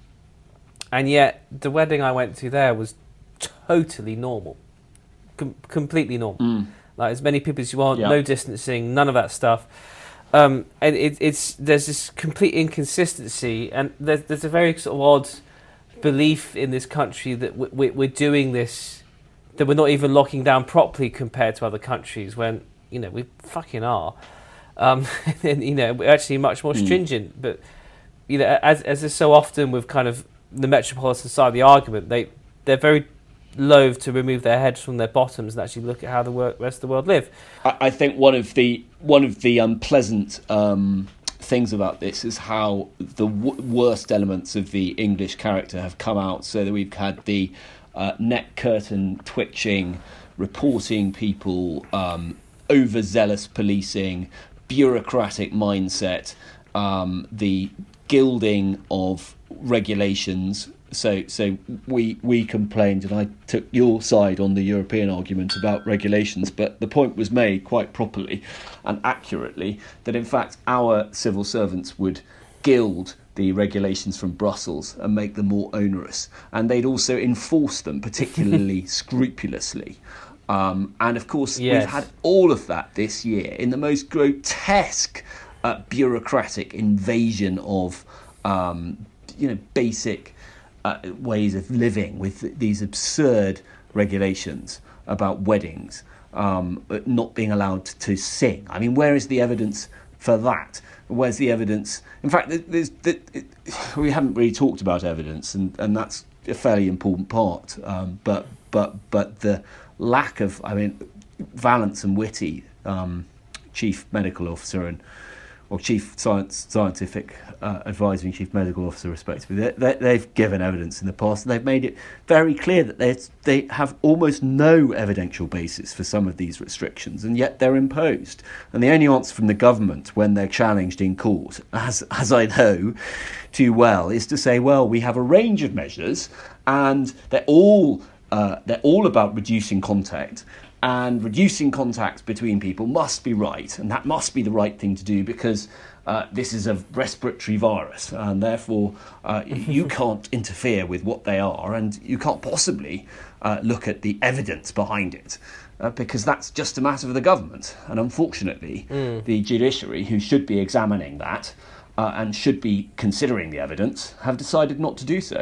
Speaker 1: And yet, the wedding I went to there was totally normal. Com- completely normal. Mm. Like, as many people as you want, yeah. no distancing, none of that stuff. Um, and it, it's there's this complete inconsistency, and there's, there's a very sort of odd belief in this country that we, we, we're doing this, that we're not even locking down properly compared to other countries, when, you know, we fucking are. Um, and, you know, we're actually much more stringent. Mm. But, you know, as as is so often with kind of the metropolitan side of the argument, they, they're very loath to remove their heads from their bottoms and actually look at how the work, rest of the world live.
Speaker 2: I, I think one of the one of the unpleasant um, things about this is how the w- worst elements of the English character have come out, so that we've had the Uh, neck curtain twitching, reporting people, um, overzealous policing, bureaucratic mindset, um, the gilding of regulations. So, so we we complained, and I took your side on the European argument about regulations, but the point was made quite properly and accurately that in fact our civil servants would gild the regulations from Brussels and make them more onerous, and they'd also enforce them particularly scrupulously. Um, and of course, yes. we've had all of that this year in the most grotesque uh, bureaucratic invasion of, um, you know, basic uh, ways of living, with these absurd regulations about weddings, um, not being allowed to sing. I mean, where is the evidence for that? Where's the evidence? In fact, there's, there's, it, we haven't really talked about evidence, and, and that's a fairly important part. Um, but but but the lack of, I mean, Vallance and Whitty, um, chief medical officer and or chief science scientific uh, advisor and chief medical officer, respectively, they, they, they've given evidence in the past, and they've made it very clear that they they have almost no evidential basis for some of these restrictions, and yet they're imposed. And the only answer from the government when they're challenged in court, as as I know too well, is to say, well, we have a range of measures, and they're all uh, they're all about reducing contact. And reducing contact between people must be right, and that must be the right thing to do, because uh, this is a respiratory virus, and therefore uh, you can't interfere with what they are, and you can't possibly uh, look at the evidence behind it, uh, because that's just a matter of the government. And unfortunately, mm. the judiciary, who should be examining that uh, and should be considering the evidence, have decided not to do so,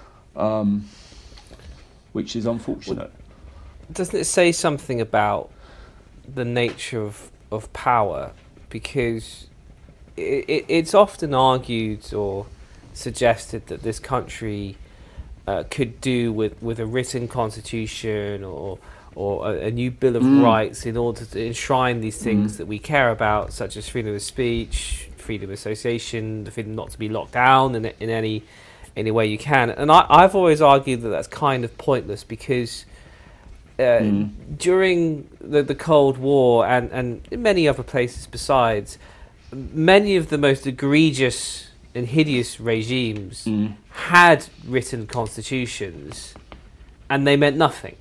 Speaker 2: um, which is unfortunate.
Speaker 1: Well, doesn't it say something about the nature of, of power? Because it, it, it's often argued or suggested that this country uh, could do with, with a written constitution or or a, a new Bill of mm. Rights in order to enshrine these things mm. that we care about, such as freedom of speech, freedom of association, the freedom not to be locked down in, in any any way you can. And I, I've always argued that that's kind of pointless, because uh,
Speaker 2: Mm.
Speaker 1: during the, the Cold War and, and in many other places besides, many of the most egregious and hideous regimes
Speaker 2: Mm.
Speaker 1: had written constitutions, and they meant nothing.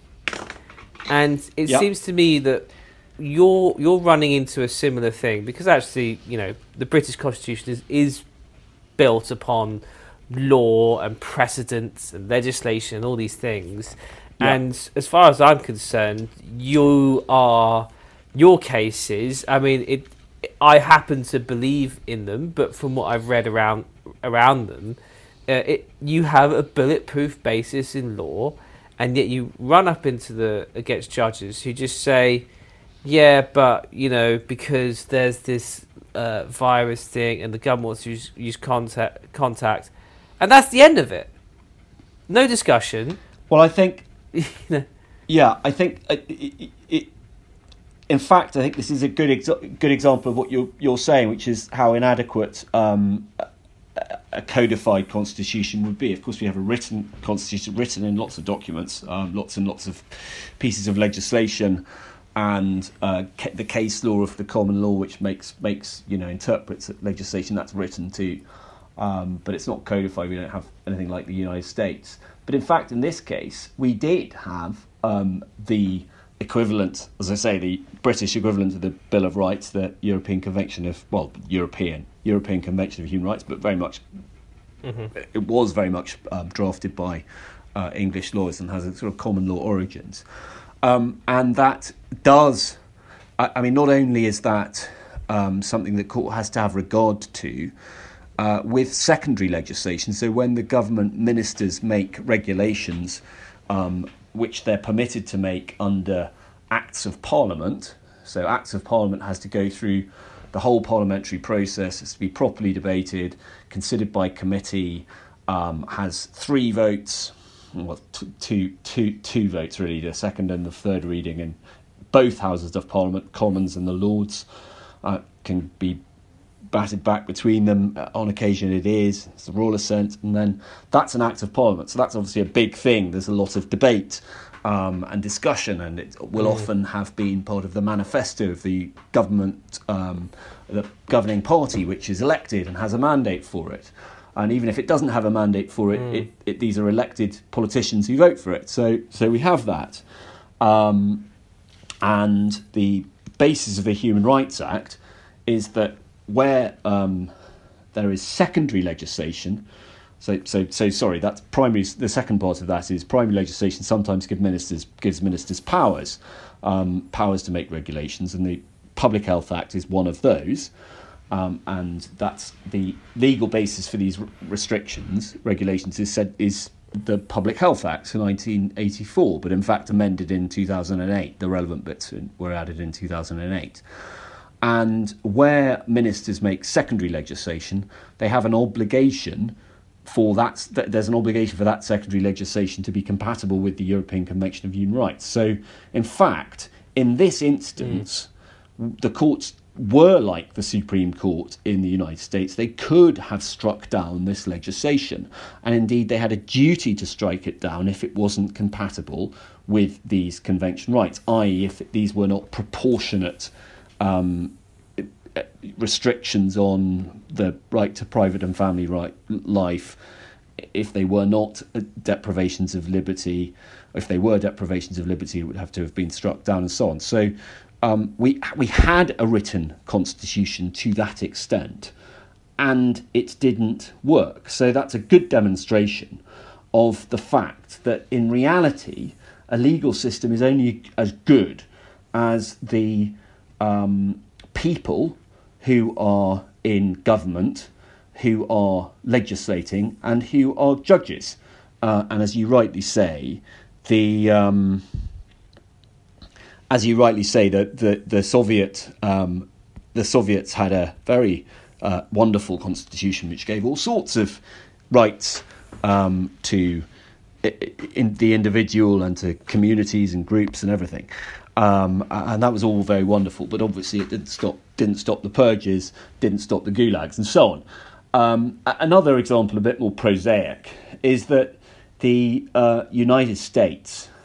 Speaker 1: And it
Speaker 2: Yep.
Speaker 1: seems to me that you're you're running into a similar thing, because actually, you know, the British Constitution is, is built upon law and precedents and legislation and all these things.
Speaker 2: Yep.
Speaker 1: And as far as I'm concerned, you are your cases. I mean, it. I happen to believe in them, but from what I've read around around them, uh, it you have a bulletproof basis in law, and yet you run up into the against judges who just say, "Yeah, but you know, because there's this uh, virus thing, and the government wants to use, use contact, contact, and that's the end of it. No discussion."
Speaker 2: Well, I think,
Speaker 1: You know,
Speaker 2: yeah, I think, uh, it, it, in fact, I think this is a good exa- good example of what you're you're saying, which is how inadequate um, a, a codified constitution would be. Of course, we have a written constitution, written in lots of documents, um, lots and lots of pieces of legislation, and uh, ca- the case law of the common law, which makes makes you know interprets legislation that's written too. Um, but it's not codified. We don't have anything like the United States. But in fact, in this case, we did have um, the equivalent, as I say, the British equivalent of the Bill of Rights, the European Convention of, well, European European Convention of Human Rights, but very much, mm-hmm. it was very much um, drafted by uh, English lawyers and has a sort of common law origins. Um, and that does, I, I mean, not only is that um, something that court has to have regard to, Uh, with secondary legislation, so when the government ministers make regulations um, which they're permitted to make under Acts of Parliament, so Acts of Parliament has to go through the whole parliamentary process, has to be properly debated, considered by committee, um, has three votes, well, t- two, two, two votes really, the second and the third reading in both houses of Parliament, Commons and the Lords, uh, can be batted back between them. Uh, on occasion it is, it's the royal assent, and then that's an act of parliament. So that's obviously a big thing. There's a lot of debate um, and discussion, and it will mm. often have been part of the manifesto of the government, um, the governing party, which is elected and has a mandate for it. And even if it doesn't have a mandate for it, mm. it, it these are elected politicians who vote for it. So so we have that. Um, and the basis of the Human Rights Act is that where um, there is secondary legislation, so so so sorry, that's primary. The second part of that is primary legislation sometimes give ministers gives ministers powers, um, powers to make regulations, and the Public Health Act is one of those, um, and that's the legal basis for these r- restrictions regulations is said is the Public Health Act in nineteen eighty-four, but in fact amended in two thousand eight. The relevant bits were added in two thousand eight. And where ministers make secondary legislation, they have an obligation for that. There's an obligation for that secondary legislation to be compatible with the European Convention of Human Rights. So, in fact, in this instance, mm. the courts were like the Supreme Court in the United States. They could have struck down this legislation, and indeed they had a duty to strike it down if it wasn't compatible with these convention rights, that is, if these were not proportionate Um, restrictions on the right to private and family right life, if they were not deprivations of liberty, if they were deprivations of liberty, it would have to have been struck down and so on. So um, we we had a written constitution to that extent, and it didn't work. So that's a good demonstration of the fact that in reality, a legal system is only as good as the Um, people who are in government, who are legislating, and who are judges. Uh, and as you rightly say, the um, as you rightly say, that the, the Soviet um, the Soviets had a very uh, wonderful constitution which gave all sorts of rights um, to in the individual and to communities and groups and everything. Um, and that was all very wonderful, but obviously it didn't stop didn't stop the purges, didn't stop the gulags, and so on. Um, another example, a bit more prosaic, is that the uh, United States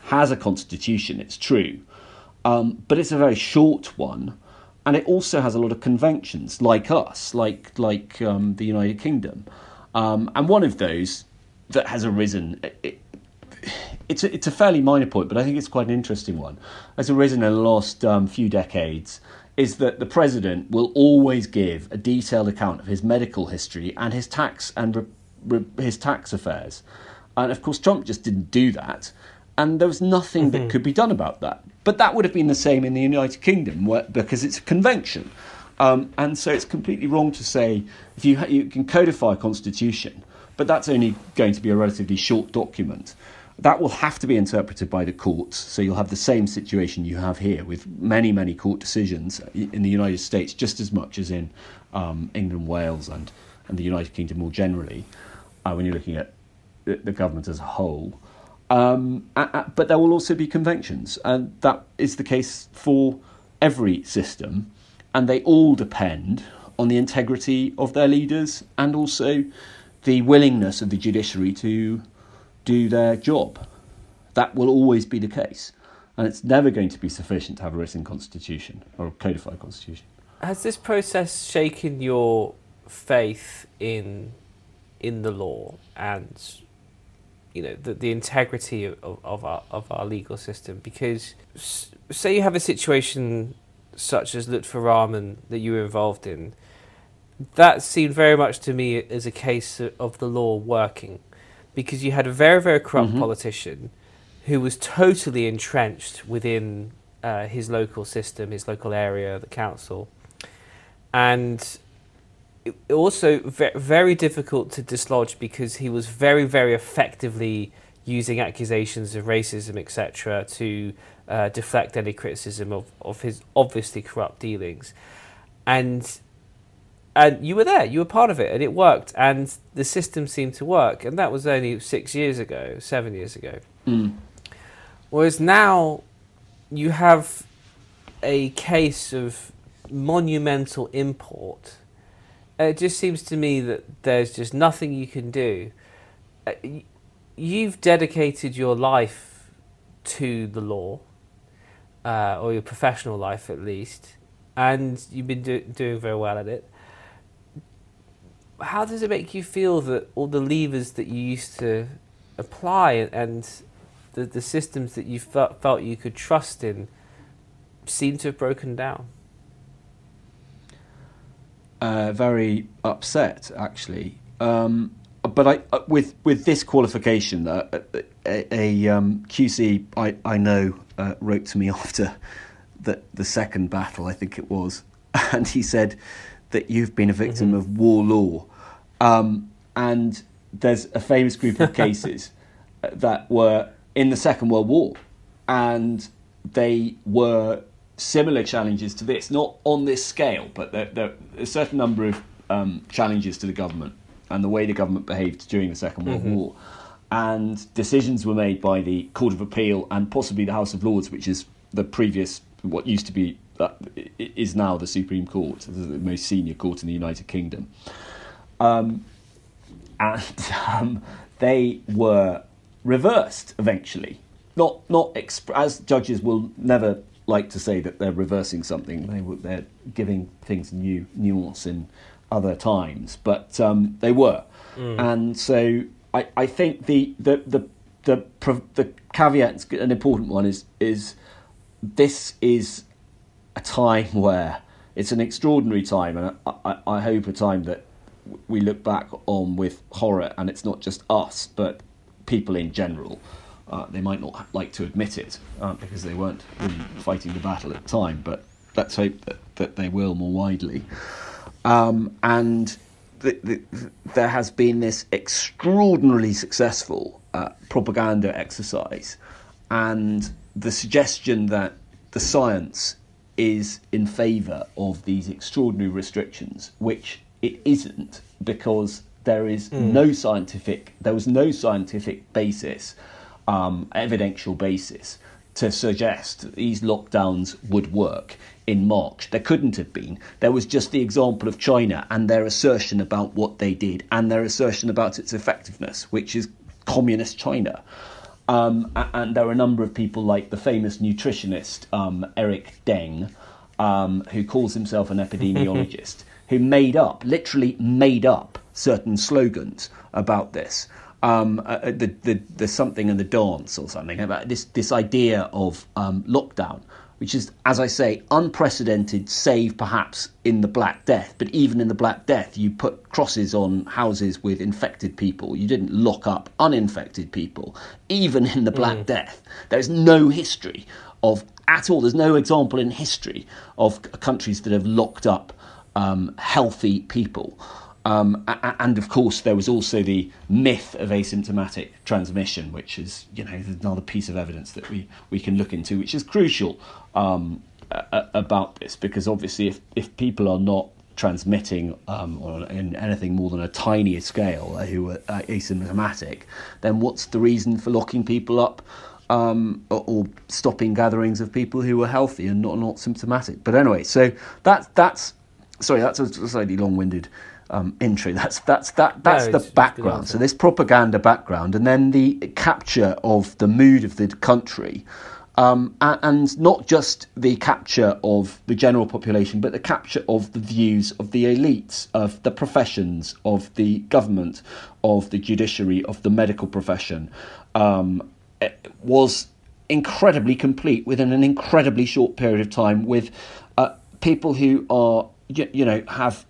Speaker 2: has a constitution, it's true, um, but it's a very short one, and it also has a lot of conventions, like us, like like um, the United Kingdom, um, and one of those that has arisen. It, it's a, it's a fairly minor point, but I think it's quite an interesting one. Has arisen in the last um, few decades. Is that the president will always give a detailed account of his medical history and his tax and re, re, his tax affairs, and of course Trump just didn't do that, and there was nothing mm-hmm. that could be done about that. But that would have been the same in the United Kingdom, where, because it's a convention, um, and so it's completely wrong to say if you you can codify a constitution, but that's only going to be a relatively short document. That will have to be interpreted by the courts, so you'll have the same situation you have here with many, many court decisions in the United States, just as much as in um, England, Wales, and, and the United Kingdom more generally, uh, when you're looking at the, the government as a whole. Um, uh, but there will also be conventions, and that is the case for every system, and they all depend on the integrity of their leaders and also the willingness of the judiciary to do their job. That will always be the case, and it's never going to be sufficient to have a written constitution or a codified constitution.
Speaker 1: Has this process shaken your faith in in the law and, you know, the, the integrity of, of our of our legal system? Because say you have a situation such as Lutfer Rahman that you were involved in, that seemed very much to me as a case of the law working. Because you had a very, very corrupt mm-hmm. politician who was totally entrenched within uh, his local system, his local area, the council. And it also ve- very difficult to dislodge because he was very, very effectively using accusations of racism, et cetera, to uh, deflect any criticism of, of his obviously corrupt dealings. And... And you were there, you were part of it, and it worked, and the system seemed to work, and that was only six years ago, seven years ago.
Speaker 2: Mm.
Speaker 1: Whereas now you have a case of monumental import. It just seems to me that there's just nothing you can do. You've dedicated your life to the law, uh, or your professional life at least, and you've been do- doing very well at it. How does it make you feel that all the levers that you used to apply and the, the systems that you felt, felt you could trust in seem to have broken down?
Speaker 2: Uh, very upset, actually. Um, but I, uh, with with this qualification, uh, a, a um, Q C I, I know uh, wrote to me after the, the second battle, I think it was, and he said that you've been a victim mm-hmm. of war law. Um, and there's a famous group of cases that were in the Second World War, and they were similar challenges to this, not on this scale, but there, there are a certain number of um, challenges to the government and the way the government behaved during the Second World mm-hmm. War. And decisions were made by the Court of Appeal and possibly the House of Lords, which is the previous, what used to be, uh, is now the Supreme Court, the most senior court in the United Kingdom. Um, and um, they were reversed eventually. Not not exp- as judges will never like to say that they're reversing something. They were, they're giving things new nuance in other times, but um, they were. Mm. And so I, I think the the the the, the, the caveat, an important one, is is this is a time where it's an extraordinary time, and I, I, I hope a time that we look back on with horror, and it's not just us, but people in general. Uh, they might not like to admit it uh, because they weren't really fighting the battle at the time, but let's hope that, that they will more widely. Um, and the, the, there has been this extraordinarily successful uh, propaganda exercise, and the suggestion that the science is in favour of these extraordinary restrictions, which it isn't, because there is mm. no scientific, there was no scientific basis, um, evidential basis, to suggest that these lockdowns would work in March. There couldn't have been. There was just the example of China and their assertion about what they did and their assertion about its effectiveness, which is communist China. Um, and there are a number of people like the famous nutritionist um, Eric Deng, um, who calls himself an epidemiologist, who made up, literally made up certain slogans about this. Um, uh, the, the, the something in the dance or something about this, this idea of um, lockdown, which is, as I say, unprecedented, save perhaps in the Black Death. But even in the Black Death, you put crosses on houses with infected people. You didn't lock up uninfected people. Even in the Black mm. Death, there's no history of, at all, there's no example in history of countries that have locked up um, healthy people. Um, and of course, there was also the myth of asymptomatic transmission, which is, you know, another piece of evidence that we, we can look into, which is crucial um, a- about this, because obviously, if, if people are not transmitting um, or in anything more than a tiny scale who are uh, asymptomatic, then what's the reason for locking people up um, or, or stopping gatherings of people who are healthy and not not symptomatic? But anyway, so that's that's sorry, that's a slightly long-winded. Um, entry. That's that's that that's no, the background. So this propaganda background, and then the capture of the mood of the country, um, and, and not just the capture of the general population, but the capture of the views of the elites, of the professions, of the government, of the judiciary, of the medical profession, um, was incredibly complete within an incredibly short period of time, with uh, people who are. You, you know, have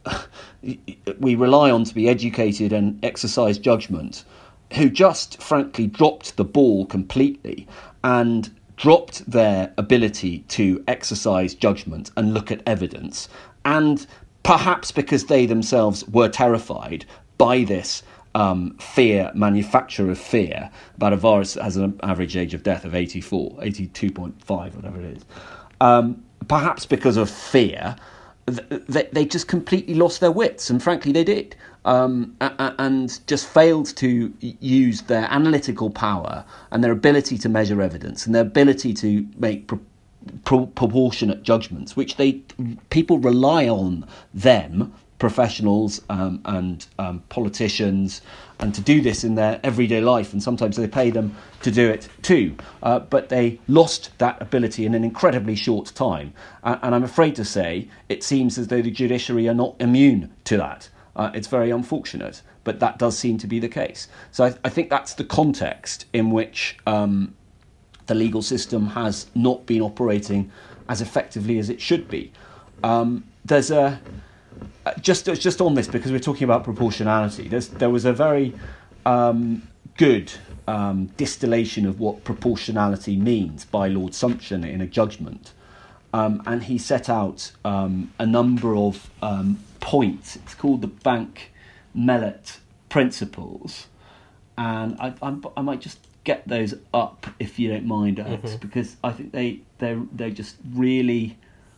Speaker 2: we rely on to be educated and exercise judgment, who just frankly dropped the ball completely and dropped their ability to exercise judgment and look at evidence, and perhaps because they themselves were terrified by this um, fear, manufacture of fear about a virus that has an average age of death of eighty-four, eighty-two point five, whatever it is, um, perhaps because of fear, They, they just completely lost their wits, and frankly they did, um, and just failed to use their analytical power and their ability to measure evidence and their ability to make pro- pro- proportionate judgments, which they people rely on them, professionals um, and um, politicians, and to do this in their everyday life, and sometimes they pay them to do it too. Uh, but they lost that ability in an incredibly short time. Uh, and I'm afraid to say, it seems as though the judiciary are not immune to that. Uh, it's very unfortunate, but that does seem to be the case. So I, I think that's the context in which um, the legal system has not been operating as effectively as it should be. Um, there's a... Just just on this, because we're talking about proportionality, there's, there was a very um, good um, distillation of what proportionality means by Lord Sumption in a judgment. Um, and he set out um, a number of um, points. It's called the Bank-Mellet Principles. And I, I, I might just get those up, if you don't mind, Alex, mm-hmm. because I think they, they're, they're just really...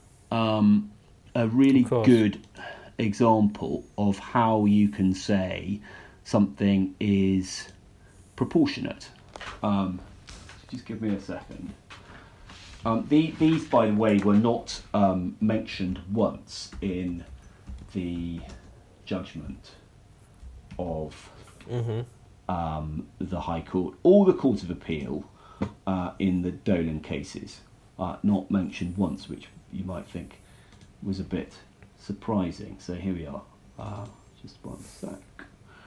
Speaker 2: Um, a really good example of how you can say something is proportionate. Um, just give me a second. Um, the, these, by the way, were not um, mentioned once in the judgment of mm-hmm. um, the High Court. All the Court of Appeal uh, in the Dolan cases are not mentioned once, which you might think was a bit surprising. So here we are. Uh, just one sec.
Speaker 1: I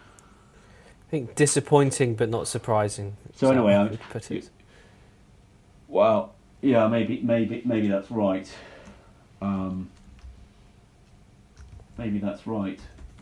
Speaker 1: think disappointing but not surprising.
Speaker 2: So anyway, I put it. Well, yeah, maybe, maybe, maybe that's right. Um, maybe that's right.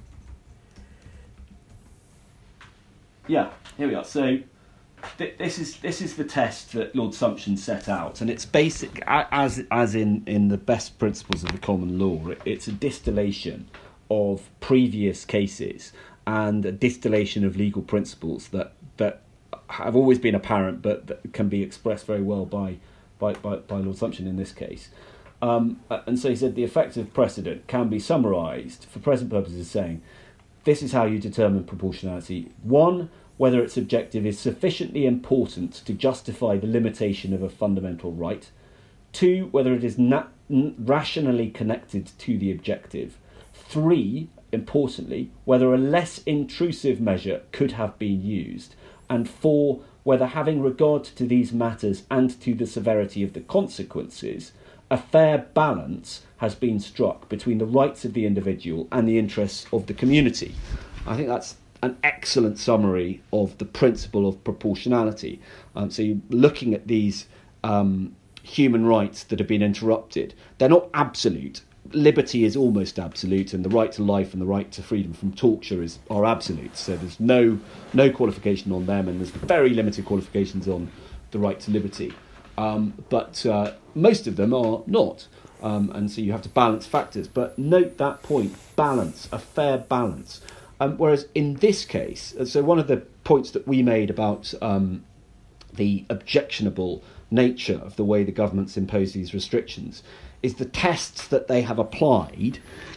Speaker 2: Yeah, here we are. So th- this is this is the test that Lord Sumption set out, and it's basic as as in, in the best principles of the common law. It's a distillation of previous cases and a distillation of legal principles that that have always been apparent, but that can be expressed very well by by, by, by Lord Sumption in this case. Um, and so he said the effective precedent can be summarised for present purposes saying this is how you determine proportionality. One, whether its objective is sufficiently important to justify the limitation of a fundamental right. Two, whether it is na- rationally connected to the objective. Three, importantly, whether a less intrusive measure could have been used, and four, whether having regard to these matters and to the severity of the consequences, a fair balance has been struck between the rights of the individual and the interests of the community. I think that's an excellent summary of the principle of proportionality. Um, so you're looking at these um, human rights that have been interrupted. They're not absolute. Liberty is almost absolute, and the right to life and the right to freedom from torture is are absolute. So there's no no qualification on them, and there's very limited qualifications on the right to liberty. Um, but uh, most of them are not, um, and so you have to balance factors. But note that point: balance, a fair balance. Um, whereas in this case, so one of the points that we made about um, the objectionable nature of the way the governments impose these restrictions is the tests that they have applied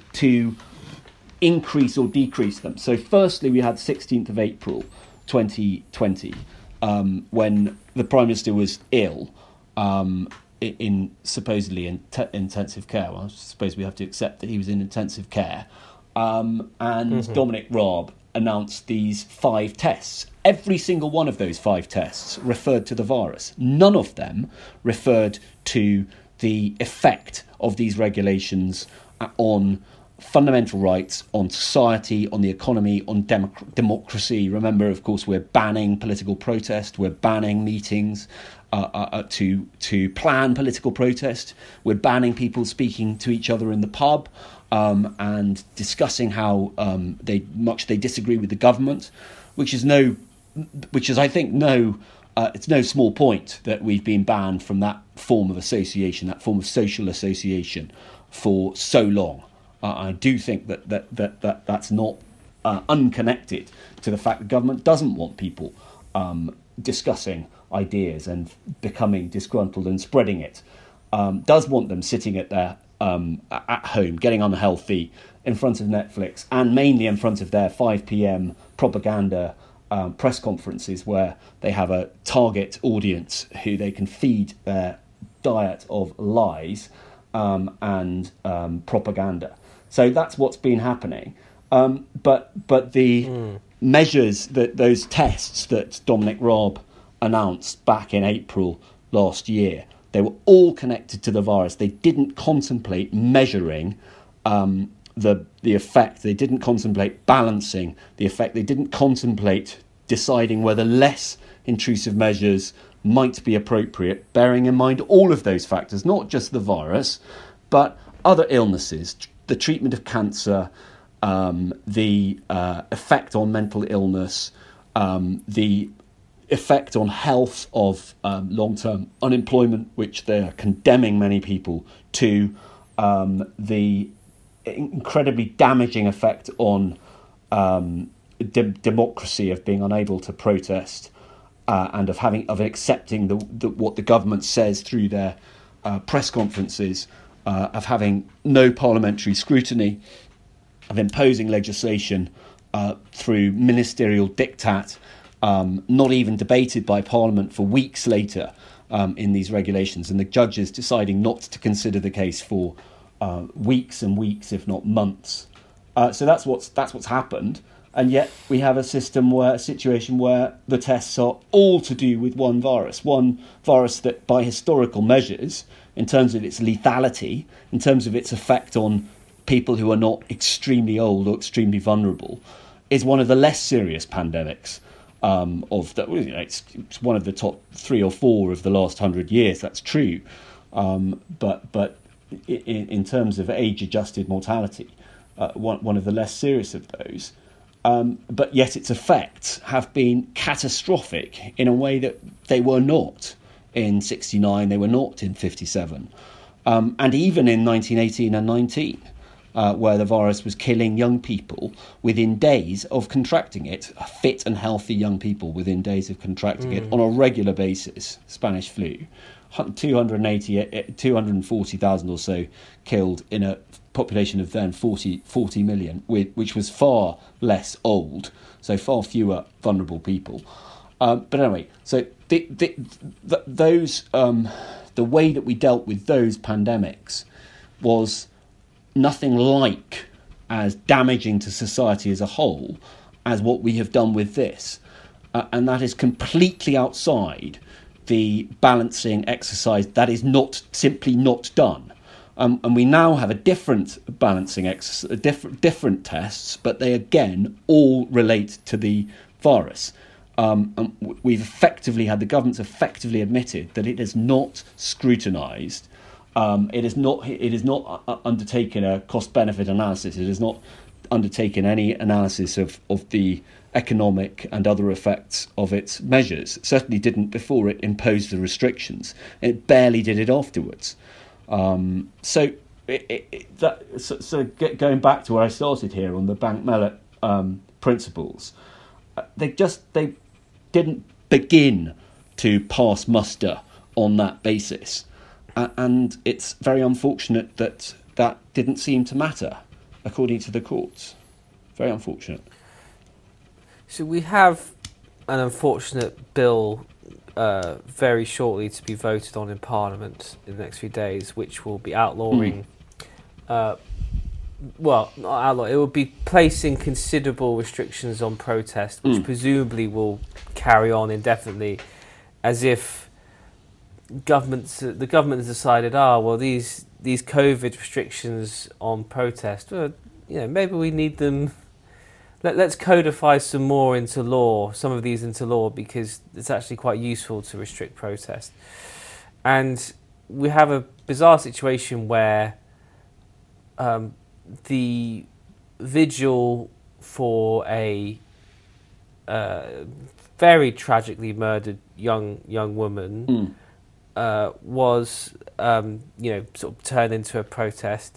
Speaker 2: to increase or decrease them. So firstly, we had sixteenth of April twenty twenty, um, when the Prime Minister was ill um, in, in supposedly in te- intensive care. Well, I suppose we have to accept that he was in intensive care. Um, and mm-hmm. Dominic Raab announced these five tests. Every single one of those five tests referred to the virus. None of them referred to the effect of these regulations on fundamental rights, on society, on the economy, on democ- democracy. Remember, of course, we're banning political protest, we're banning meetings uh, uh, to to plan political protest, we're banning people speaking to each other in the pub um, and discussing how um, they much they disagree with the government, which is no, which is I think no. Uh, it's no small point that we've been banned from that form of association, that form of social association, for so long. Uh, I do think that that that, that that's not uh, unconnected to the fact that government doesn't want people um, discussing ideas and becoming disgruntled and spreading it. Um, does want them sitting at their um, at home, getting unhealthy in front of Netflix, and mainly in front of their five p.m. propaganda Um, press conferences where they have a target audience who they can feed their diet of lies um, and um, propaganda. So that's what's been happening. Um, but but the mm. measures, that those tests that Dominic Raab announced back in April last year, they were all connected to the virus. They didn't contemplate measuring um, the the effect. They didn't contemplate balancing the effect. They didn't contemplate deciding whether less intrusive measures might be appropriate, bearing in mind all of those factors, not just the virus, but other illnesses, the treatment of cancer, um, the uh, effect on mental illness, um, the effect on health of um, long-term unemployment, which they are condemning many people to, um, the incredibly damaging effect on um, de- democracy, of being unable to protest, uh, and of having of accepting the, the what the government says through their uh, press conferences, uh, of having no parliamentary scrutiny, of imposing legislation uh, through ministerial diktat, um, not even debated by Parliament for weeks later um, in these regulations, and the judges deciding not to consider the case for uh, weeks and weeks, if not months. Uh, so that's what's that's what's happened. And yet we have a system where, a situation where the tests are all to do with one virus, one virus that by historical measures, in terms of its lethality, in terms of its effect on people who are not extremely old or extremely vulnerable, is one of the less serious pandemics um, of the, you know, it's, it's one of the top three or four of the last hundred years, that's true. Um, but but in, in terms of age-adjusted mortality, uh, one, one of the less serious of those. Um, but yet its effects have been catastrophic in a way that they were not in sixty-nine, they were not in fifty-seven, um, and even in nineteen eighteen and nineteen, uh, where the virus was killing young people within days of contracting it, fit and healthy young people within days of contracting mm. it on a regular basis, Spanish flu. two hundred eighty, two hundred forty thousand or so killed in a population of then forty, forty million, which was far less old, so far fewer vulnerable people. Um, but anyway, so the, the, the, those um, the way that we dealt with those pandemics was nothing like as damaging to society as a whole as what we have done with this. Uh, and that is completely outside the balancing exercise that is not simply not done. Um, and we now have a different balancing exercise, different different tests, but they again all relate to the virus. Um, and we've effectively had the government's effectively admitted that it has not scrutinised, um, it has not it has not uh, undertaken a cost-benefit analysis. It has not undertaken any analysis of, of the economic and other effects of its measures. It certainly didn't before it imposed the restrictions. It barely did it afterwards. Um, so, it, it, it, that, so, so get, going back to where I started here on the Bank Mellet um, principles, they just they didn't begin to pass muster on that basis, uh, and it's very unfortunate that that didn't seem to matter, according to the courts. Very unfortunate.
Speaker 1: So we have an unfortunate bill uh, very shortly to be voted on in Parliament in the next few days, which will be outlawing, mm. uh, well, not outlaw, it will be placing considerable restrictions on protest, which mm. presumably will carry on indefinitely, as if governments, uh, the government has decided, ah, oh, well, these these COVID restrictions on protest, well, you know, maybe we need them. Let, let's codify some more into law, some of these into law, because it's actually quite useful to restrict protest. And we have a bizarre situation where um, the vigil for a uh, very tragically murdered young young woman mm. uh, was, um, you know, sort of turned into a protest,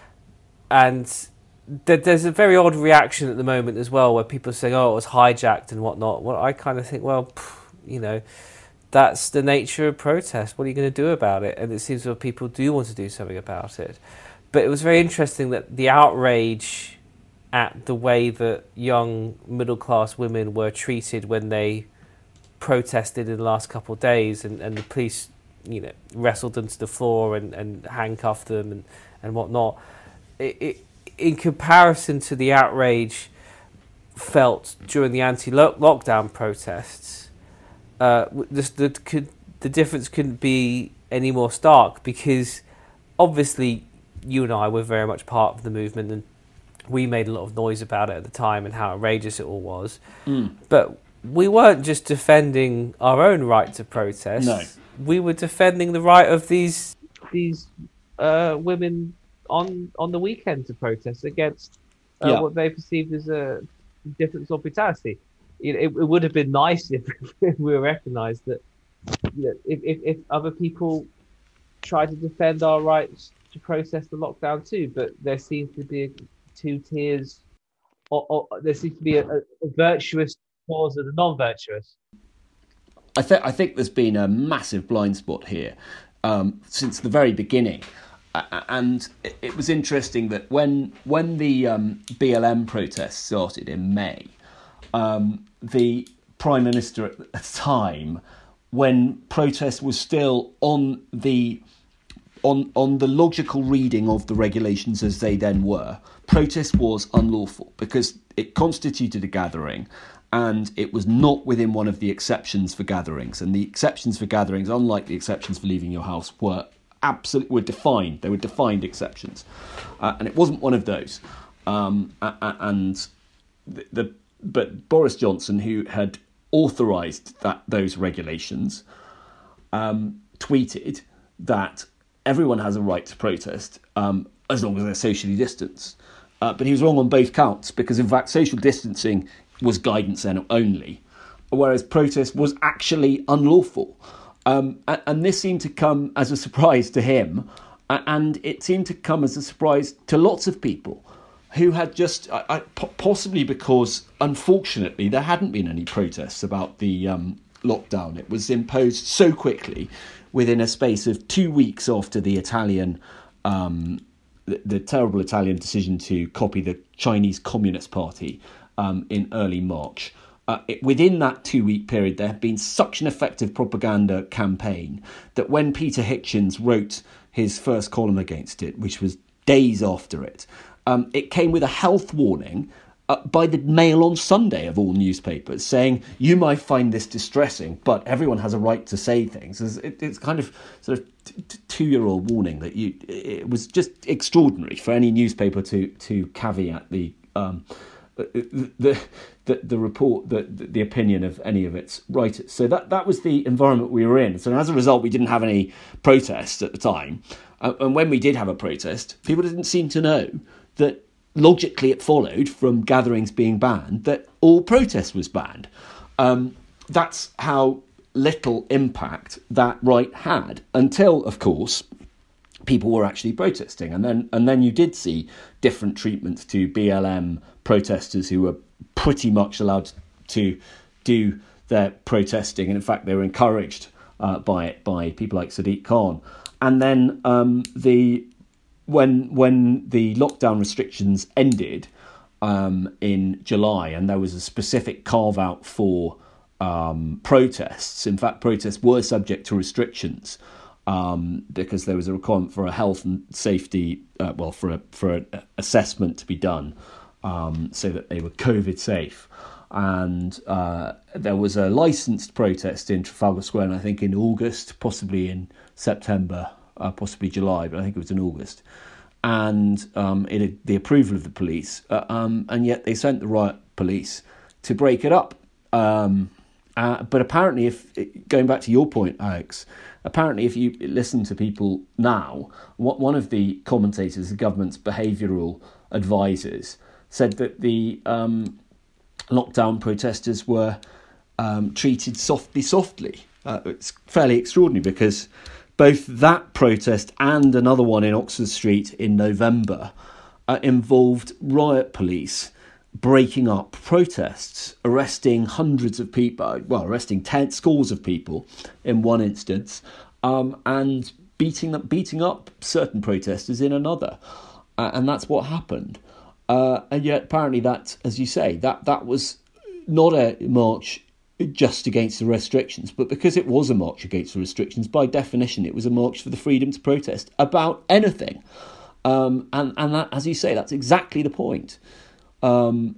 Speaker 1: and there's a very odd reaction at the moment as well, where people are saying, oh, it was hijacked and whatnot. Well, I kind of think, well, you know, that's the nature of protest. What are you going to do about it? And it seems that people do want to do something about it. But it was very interesting that the outrage at the way that young middle-class women were treated when they protested in the last couple of days, and, and the police, you know, wrestled them to the floor and, and handcuffed them and, and whatnot. It, it in comparison to the outrage felt during the anti-lockdown protests, uh, the, the, could, the difference couldn't be any more stark, because obviously you and I were very much part of the movement, and we made a lot of noise about it at the time and how outrageous it all was. Mm. But we weren't just defending our own right to protest.
Speaker 2: No.
Speaker 1: We were defending the right of these these uh, women on on the weekend to protest against uh, yeah. what they perceived as a difference or brutality. It, it, it would have been nice if, if we recognised that, you know, if, if, if other people try to defend our rights to protest the lockdown too, but there seems to be two tiers, or, or there seems to be a, a virtuous cause and a non-virtuous.
Speaker 2: I think I think there's been a massive blind spot here um, since the very beginning. And it was interesting that when when the um, B L M protests started in May, um, the Prime Minister at the time, when protest was still on the on on the logical reading of the regulations as they then were, protest was unlawful because it constituted a gathering, and it was not within one of the exceptions for gatherings. And the exceptions for gatherings, unlike the exceptions for leaving your house, were absolutely were defined. They were defined exceptions, uh, and it wasn't one of those. Um, and the, the but Boris Johnson, who had authorised that those regulations, um, tweeted that everyone has a right to protest um, as long as they're socially distanced. Uh, but he was wrong on both counts, because in fact social distancing was guidance then only, whereas protest was actually unlawful. Um, and, and this seemed to come as a surprise to him, and it seemed to come as a surprise to lots of people who had just, I, I, possibly because, unfortunately, there hadn't been any protests about the um, lockdown. It was imposed so quickly, within a space of two weeks after the Italian, um, the, the terrible Italian decision to copy the Chinese Communist Party um, in early March. Uh, it, within that two-week period, there had been such an effective propaganda campaign that when Peter Hitchens wrote his first column against it, which was days after it, um, it came with a health warning uh, by the Mail on Sunday of all newspapers, saying you might find this distressing, but everyone has a right to say things. It, it's kind of sort of t- t- two-year-old warning that you. It was just extraordinary for any newspaper to to caveat the. Um, the the the report, the the opinion of any of its writers. So that that was the environment we were in. So as a result, we didn't have any protests at the time. Uh, and when we did have a protest, people didn't seem to know that logically it followed from gatherings being banned that all protest was banned. Um, that's how little impact that right had until, of course, people were actually protesting, and then and then you did see different treatments to B L M protesters who were pretty much allowed to do their protesting, and in fact they were encouraged uh, by it by people like Sadiq Khan. And then um, the when when the lockdown restrictions ended um, in July, and there was a specific carve out for um, protests. In fact, protests were subject to restrictions. Um, because there was a requirement for a health and safety, uh, well, for a, for an assessment to be done, um, so that they were COVID safe. And uh, there was a licensed protest in Trafalgar Square, and I think in August, possibly in September, uh, possibly July, but I think it was in August. And um, it had the approval of the police, uh, um, and yet they sent the riot police to break it up. Um, uh, but apparently, if going back to your point, Alex, apparently, if you listen to people now, what one of the commentators, the government's behavioural advisors, said that the um, lockdown protesters were um, treated softly, softly. Uh, it's fairly extraordinary because both that protest and another one in Oxford Street in November uh, involved riot police breaking up protests, arresting hundreds of people, well, arresting ten scores of people in one instance, um, and beating up, beating up certain protesters in another. Uh, and that's what happened. Uh, and yet, apparently, that, as you say, that, that was not a march just against the restrictions, but because it was a march against the restrictions, by definition, it was a march for the freedom to protest about anything. Um, and, and that, as you say, that's exactly the point. Um,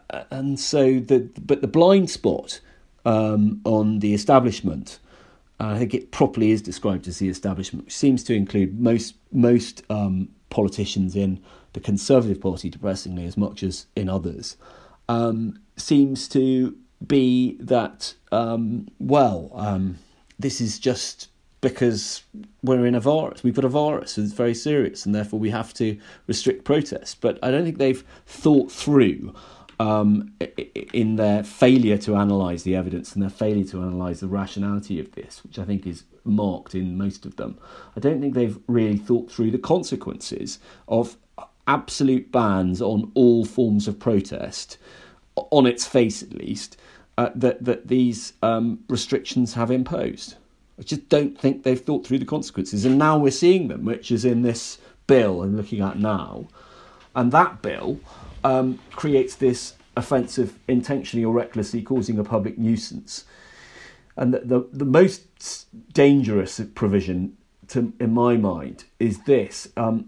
Speaker 2: and so, the but the blind spot um, on the establishment, uh, I think it properly is described as the establishment, which seems to include most most um, politicians in the Conservative Party, depressingly, as much as in others, um, seems to be that, um, well, um, this is just because we're in a virus. We've got a virus, and it's very serious, and therefore we have to restrict protests. But I don't think they've thought through um, in their failure to analyse the evidence and their failure to analyse the rationality of this, which I think is marked in most of them. I don't think they've really thought through the consequences of absolute bans on all forms of protest, on its face at least, uh, that, that these um, restrictions have imposed. I just don't think they've thought through the consequences. And now we're seeing them, which is in this bill I'm looking at now. And that bill um, creates this offence of intentionally or recklessly causing a public nuisance. And the, the, the most dangerous provision, to, in my mind, is this. Um,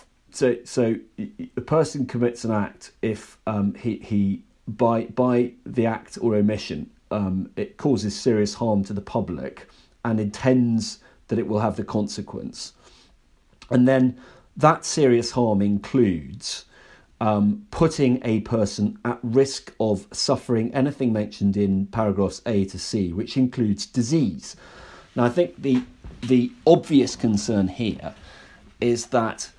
Speaker 2: so so a person commits an act if um, he, he by, by the act or omission, um, it causes serious harm to the public and intends that it will have the consequence. And then that serious harm includes um, putting a person at risk of suffering anything mentioned in paragraphs A to C, which includes disease. Now, I think the the obvious concern here is that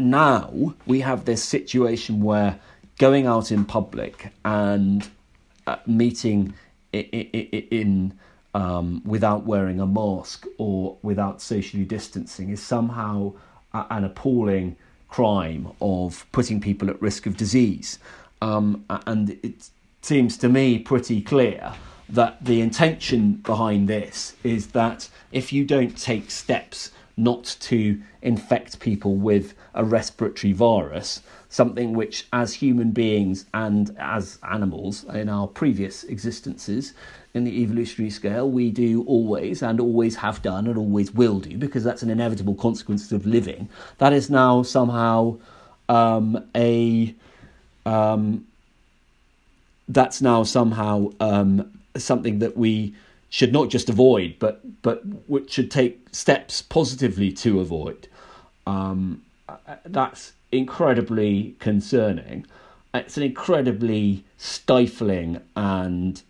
Speaker 2: now we have this situation where going out in public and uh, meeting in, in, in Um, without wearing a mask or without socially distancing is somehow a, an appalling crime of putting people at risk of disease. Um, and it seems to me pretty clear that the intention behind this is that if you don't take steps not to infect people with a respiratory virus, something which as human beings and as animals in our previous existences in the evolutionary scale we do always and always have done and always will do, because that's an inevitable consequence of living, that is now somehow um, a um, that's now somehow um, something that we should not just avoid, but but which should take steps positively to avoid. Um, that's incredibly concerning. It's an incredibly stifling and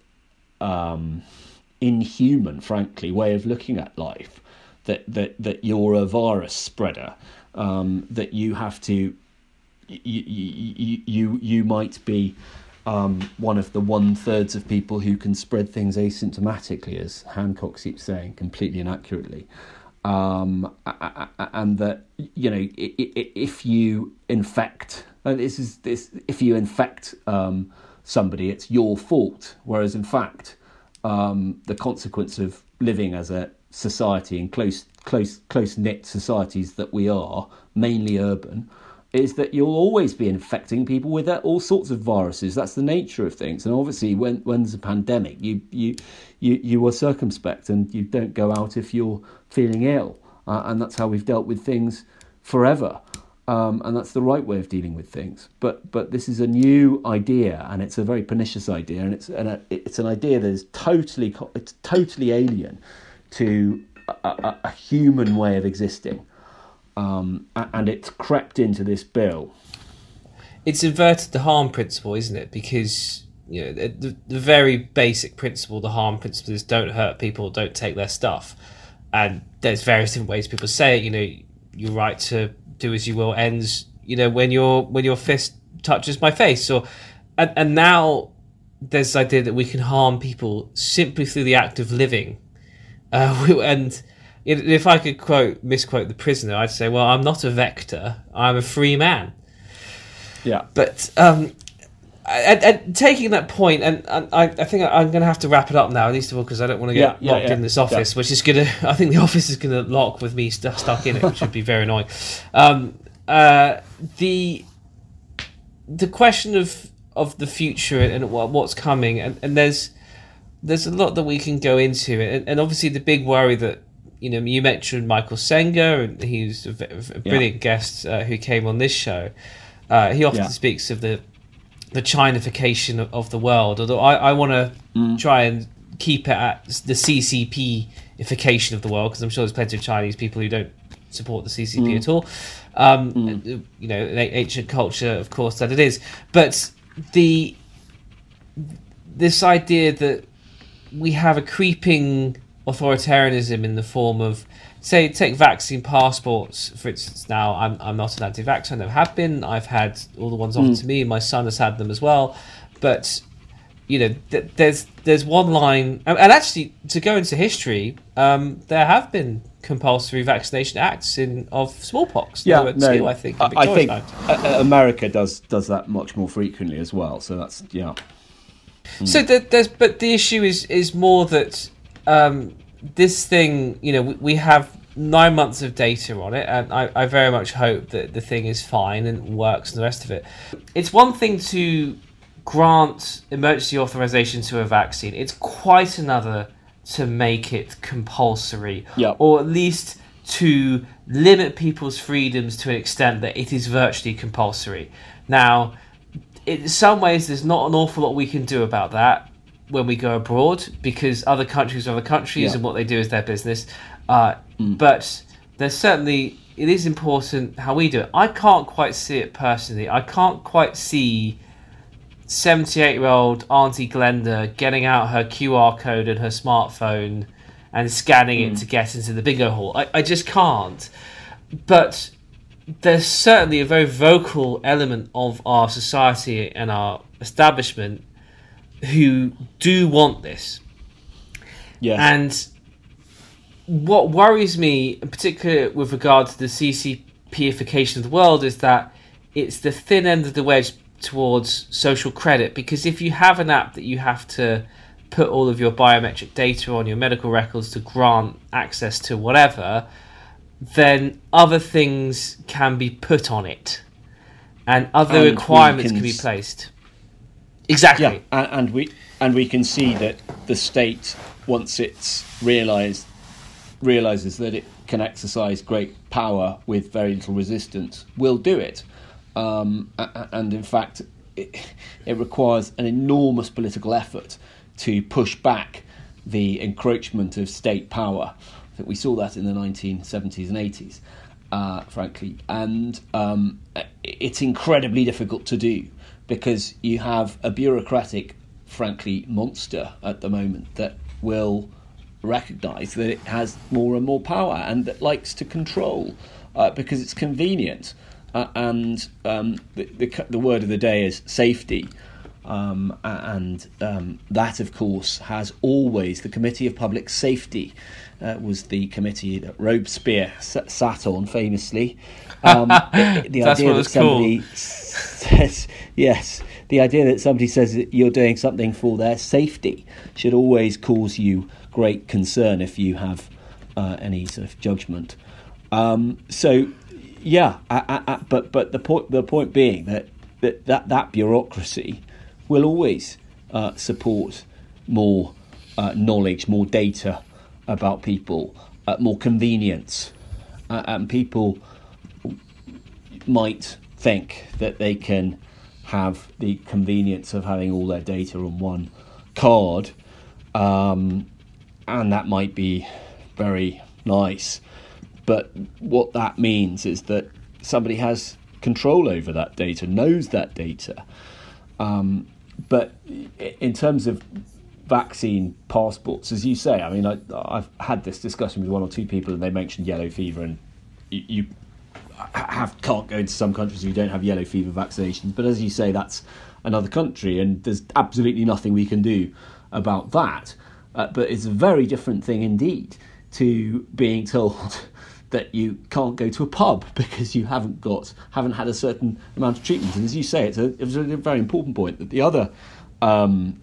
Speaker 2: um, inhuman, frankly, way of looking at life. That that that you're a virus spreader. Um, that you have to, you you you, you might be um, one of the one thirds of people who can spread things asymptomatically, as Hancock keeps saying, completely inaccurately. Um, and that, you know, if you infect, and this is this, if you infect um, somebody, it's your fault. Whereas in fact, um, the consequence of living as a society in close, close, close knit societies that we are, mainly urban, is that you'll always be infecting people with all sorts of viruses. That's the nature of things. And obviously, when when there's a pandemic, you you you you are circumspect and you don't go out if you're feeling ill. Uh, and that's how we've dealt with things forever. Um, and that's the right way of dealing with things. But but this is a new idea, and it's a very pernicious idea, and it's and a, it's an idea that is totally it's totally alien to a, a, a human way of existing. Um, and it's crept into this bill.
Speaker 1: It's inverted the harm principle, isn't it? Because, you know, the, the very basic principle, the harm principle, is don't hurt people, don't take their stuff. And there's various different ways people say it. You know, your right to do as you will ends, you know, when your when your fist touches my face. Or and, and now there's this idea that we can harm people simply through the act of living. Uh, and if I could quote misquote the prisoner, I'd say, well, I'm not a vector, I'm a free man.
Speaker 2: Yeah.
Speaker 1: But um, and, and taking that point, and, and I, I think I'm going to have to wrap it up now, at least of all, because I don't want to get
Speaker 2: yeah,
Speaker 1: locked
Speaker 2: yeah, yeah.
Speaker 1: in this office,
Speaker 2: yeah.
Speaker 1: which is going to, I think the office is going to lock with me st- stuck in it, which would be very annoying. Um, uh, the the question of, of the future and what, what's coming, and, and there's there's a lot that we can go into, and, and obviously the big worry that, you know, you mentioned Michael Senga, and he's a, a brilliant yeah. guest uh, who came on this show. Uh, he often yeah. speaks of the the Chinification of, of the world, although I, I want to mm. try and keep it at the C C P-ification of the world, because I'm sure there's plenty of Chinese people who don't support the C C P mm. at all. Um, mm. You know, ancient culture, of course, that it is. But the this idea that we have a creeping authoritarianism in the form of, say, take vaccine passports, for instance. Now, I'm I'm not an anti-vaxxer, I never have been. I've had all the ones offered mm. to me, my son has had them as well. But, you know, th- there's there's one line, and, and actually, to go into history, um, there have been compulsory vaccination acts in of smallpox.
Speaker 2: Yeah,
Speaker 1: no,
Speaker 2: no,
Speaker 1: two, I think.
Speaker 2: I, I think uh, America does does that much more frequently as well. So that's yeah. Mm.
Speaker 1: So the, there's, but the issue is is more that. Um, this thing, you know, we, we have nine months of data on it, and I, I very much hope that the thing is fine and works and the rest of it. It's one thing to grant emergency authorization to a vaccine. It's quite another to make it compulsory,
Speaker 2: yep.
Speaker 1: or at least to limit people's freedoms to an extent that it is virtually compulsory. Now, in some ways, there's not an awful lot we can do about that when we go abroad, because other countries are other countries yeah. and what they do is their business. Uh, mm. But there's certainly, it is important how we do it. I can't quite see it personally. I can't quite see seventy-eight-year-old Auntie Glenda getting out her Q R code and her smartphone and scanning mm. it to get into the bingo hall. I, I just can't. But there's certainly a very vocal element of our society and our establishment who do want this.
Speaker 2: Yeah.
Speaker 1: And what worries me, in particular with regard to the C C P-ification of the world, is that it's the thin end of the wedge towards social credit. Because if you have an app that you have to put all of your biometric data on, your medical records, to grant access to whatever, then other things can be put on it. And other and requirements can... can be placed. Exactly.
Speaker 2: Yeah, and, and we and we can see that the state, once it's realised realises that it can exercise great power with very little resistance, will do it. um, and in fact, it, it requires an enormous political effort to push back the encroachment of state power. I think we saw that in the nineteen seventies and eighties, uh, frankly, and um, it's incredibly difficult to do because you have a bureaucratic, frankly, monster at the moment that will recognise that it has more and more power and that likes to control uh, because it's convenient. Uh, and um, the, the the word of the day is safety. Um, and um, that, of course, has always, the Committee of Public Safety uh, was the committee that Robespierre s- sat on famously. Um, the, the
Speaker 1: That's
Speaker 2: idea
Speaker 1: what
Speaker 2: that
Speaker 1: it's
Speaker 2: somebody
Speaker 1: called.
Speaker 2: says, yes, the idea that somebody says that you're doing something for their safety should always cause you great concern if you have uh, any sort of judgment. Um, so, yeah, I, I, I, but but the point the point being that that, that, that bureaucracy will always uh, support more uh, knowledge, more data about people, uh, more convenience, uh, and people might think that they can have the convenience of having all their data on one card, um, and that might be very nice. But what that means is that somebody has control over that data, knows that data. Um, but in terms of vaccine passports, as you say, I mean, I, I've had this discussion with one or two people, and they mentioned yellow fever, and you, you have can't go into some countries who don't have yellow fever vaccinations. But as you say, that's another country, and there's absolutely nothing we can do about that. Uh, but it's a very different thing indeed to being told that you can't go to a pub because you haven't got haven't had a certain amount of treatment. And as you say, it's a, it's a very important point that the other um,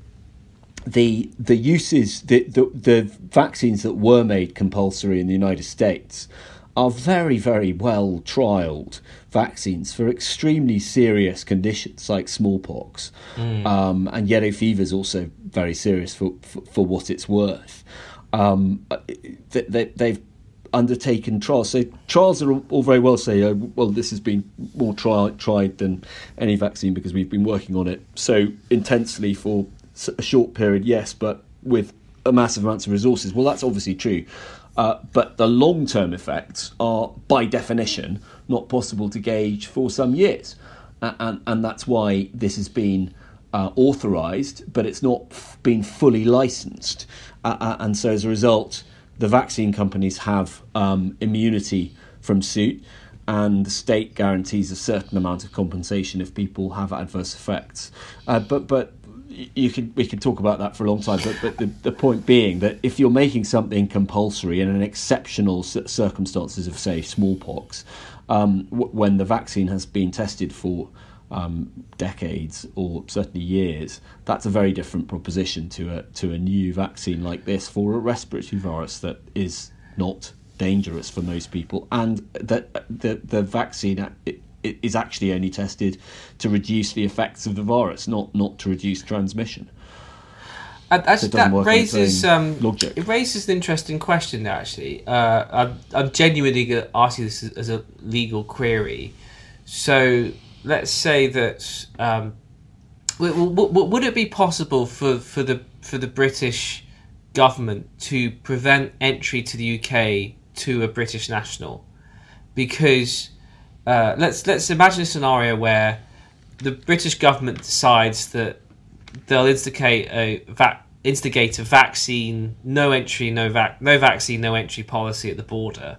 Speaker 2: the the uses the, the the vaccines that were made compulsory in the United States are very, very well trialled vaccines for extremely serious conditions like smallpox, mm. um, and yellow fever is also very serious for for, for what it's worth. Um, they, they, they've undertaken trials. So trials are all very well say, oh, well, this has been more tri- tried than any vaccine because we've been working on it so intensely for a short period, yes, but with a massive amounts of resources. Well, that's obviously true. Uh, but the long-term effects are, by definition, not possible to gauge for some years. Uh, and, and that's why this has been uh, authorised, but it's not f- been fully licensed. Uh, uh, and so as a result, the vaccine companies have um, immunity from suit, and the state guarantees a certain amount of compensation if people have adverse effects. Uh, but but you could we could talk about that for a long time. But but the, the point being that if you're making something compulsory in an exceptional circumstances of, say, smallpox, um, w- when the vaccine has been tested for Um, decades or certainly years, that's a very different proposition to a to a new vaccine like this for a respiratory virus that is not dangerous for most people, and that the the vaccine it, it is actually only tested to reduce the effects of the virus, not not to reduce transmission.
Speaker 1: And actually,
Speaker 2: so
Speaker 1: that raises um,
Speaker 2: logic.
Speaker 1: It raises an interesting question there. Actually, uh, I'm I'm genuinely going to ask you this as a legal query. So, let's say that um, w- w- would it be possible for, for the for the British government to prevent entry to the U K to a British national? Because uh, let's let's imagine a scenario where the British government decides that they'll instigate a va- instigate a vaccine no entry no vac no vaccine no entry policy at the border,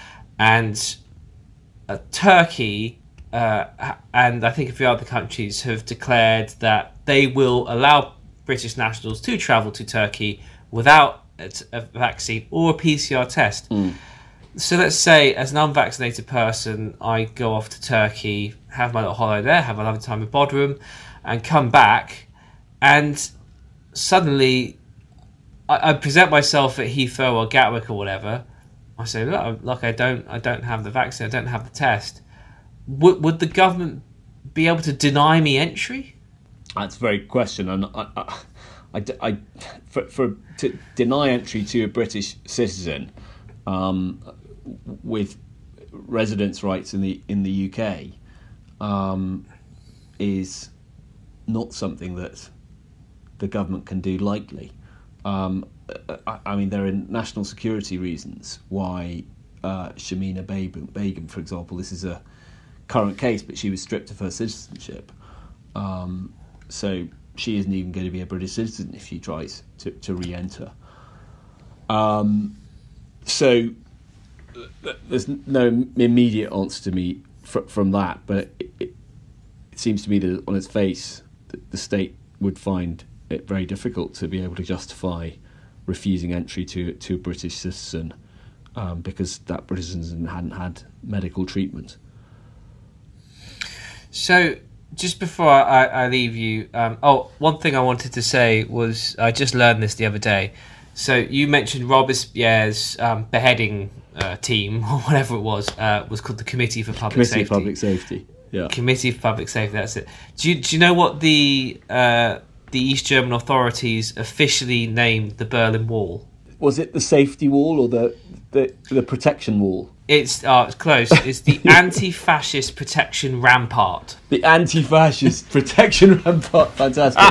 Speaker 1: and uh, Turkey. Uh, and I think a few other countries have declared that they will allow British nationals to travel to Turkey without a, a vaccine or a P C R test. Mm. So let's say, as an unvaccinated person, I go off to Turkey, have my little holiday there, have a lovely time in Bodrum, and come back, and suddenly I, I present myself at Heathrow or Gatwick or whatever. I say, look, look, I don't, I don't have the vaccine, I don't have the test. Would would the government be able to deny me entry?
Speaker 2: That's a very good question, and I, I, I, I for, for to deny entry to a British citizen um, with residence rights in the in the U K, um, is not something that the government can do lightly. Um, I, I mean, there are national security reasons why uh, Shamina Begum, Begum, for example, this is a current case, but she was stripped of her citizenship. Um, so she isn't even going to be a British citizen if she tries to, to re-enter. Um, so there's no immediate answer to me fr- from that, but it, it, it seems to me that on its face, the, the state would find it very difficult to be able to justify refusing entry to to a British citizen um, because that British citizen hadn't had medical treatment.
Speaker 1: So, just before I, I leave you, um, oh, one thing I wanted to say was I just learned this the other day. So you mentioned Robespierre's um, beheading uh, team, or whatever it was, uh, was called the Committee for Public
Speaker 2: Committee
Speaker 1: Safety.
Speaker 2: for Public Safety, yeah.
Speaker 1: Committee for Public Safety, that's it. Do you, do you know what the uh, the East German authorities officially named the Berlin Wall?
Speaker 2: Was it the safety wall or the the, the protection wall?
Speaker 1: It's uh, it's close. It's the anti-fascist protection rampart.
Speaker 2: The anti-fascist protection rampart. Fantastic.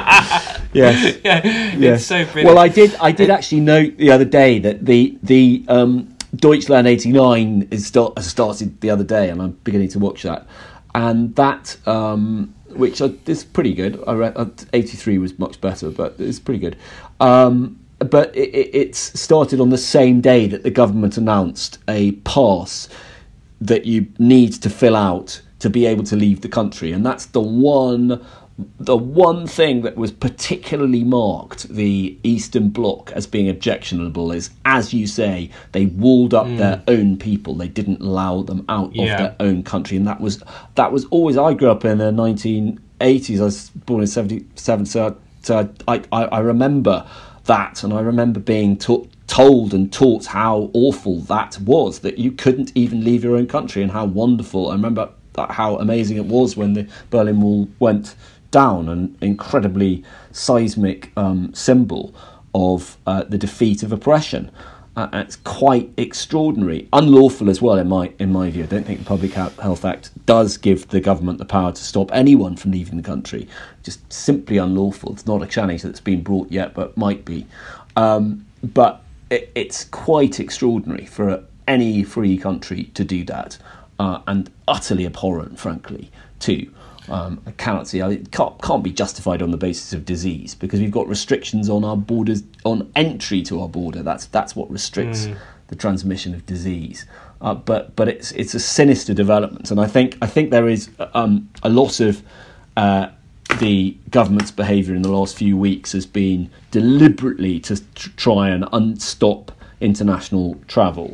Speaker 2: Yes.
Speaker 1: Yeah,
Speaker 2: yes.
Speaker 1: It's so brilliant.
Speaker 2: Well, I did. I did actually note the other day that the the um, Deutschland eighty-nine is start, has started the other day, and I'm beginning to watch that. And that, um, which is pretty good. I read uh, eighty-three was much better, but it's pretty good. Um, But it, it, it's started on the same day that the government announced a pass that you need to fill out to be able to leave the country, and that's the one, the one thing that was particularly marked the Eastern Bloc as being objectionable is, as you say, they walled up mm. their own people. They didn't allow them out yeah. of their own country, and that was that was always. I grew up in the nineteen eighties. I was born in seventy-seven, so, so I, I I remember that, and I remember being to- told and taught how awful that was, that you couldn't even leave your own country, and how wonderful. I remember that, how amazing it was when the Berlin Wall went down, an incredibly seismic um, symbol of uh, the defeat of oppression. Uh, and it's quite extraordinary, unlawful as well in my in my view. I don't think the Public Health Act does give the government the power to stop anyone from leaving the country. Just simply unlawful. It's not a challenge that's been brought yet, but might be. Um, but it, it's quite extraordinary for any free country to do that, uh, and utterly abhorrent, frankly, too. Um, I cannot see. It can't, can't be justified on the basis of disease, because we've got restrictions on our borders, on entry to our border. That's that's what restricts mm. the transmission of disease. Uh, but but it's it's a sinister development, and I think I think there is um, a lot of uh, the government's behaviour in the last few weeks has been deliberately to t- try and unstop international travel,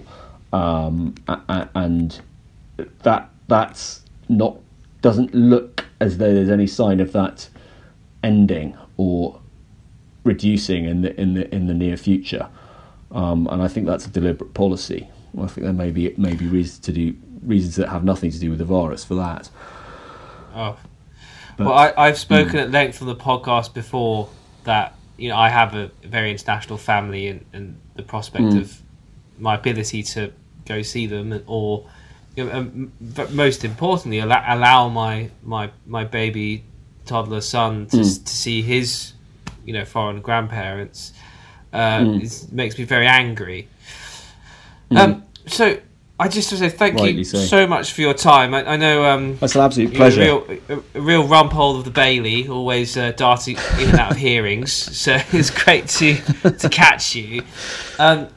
Speaker 2: um, and that that's not. Doesn't look as though there's any sign of that ending or reducing in the in the in the near future, um, and I think that's a deliberate policy. I think there may be maybe reasons to do reasons that have nothing to do with the virus for that.
Speaker 1: Oh, but, well, I, I've spoken mm. at length on the podcast before that you know I have a very international family, and, and the prospect mm. of my ability to go see them or. Um, but most importantly, allow, allow my, my my baby toddler son to mm. to see his, you know, foreign grandparents. Uh, mm. It makes me very angry. Mm. Um, so I just want to say thank Rightly you so. so much for your time. I, I know um,
Speaker 2: that's an absolute pleasure.
Speaker 1: A real, a, a real rumphole of the Bailey, always uh, darting in and out of hearings. So it's great to to catch you. Um,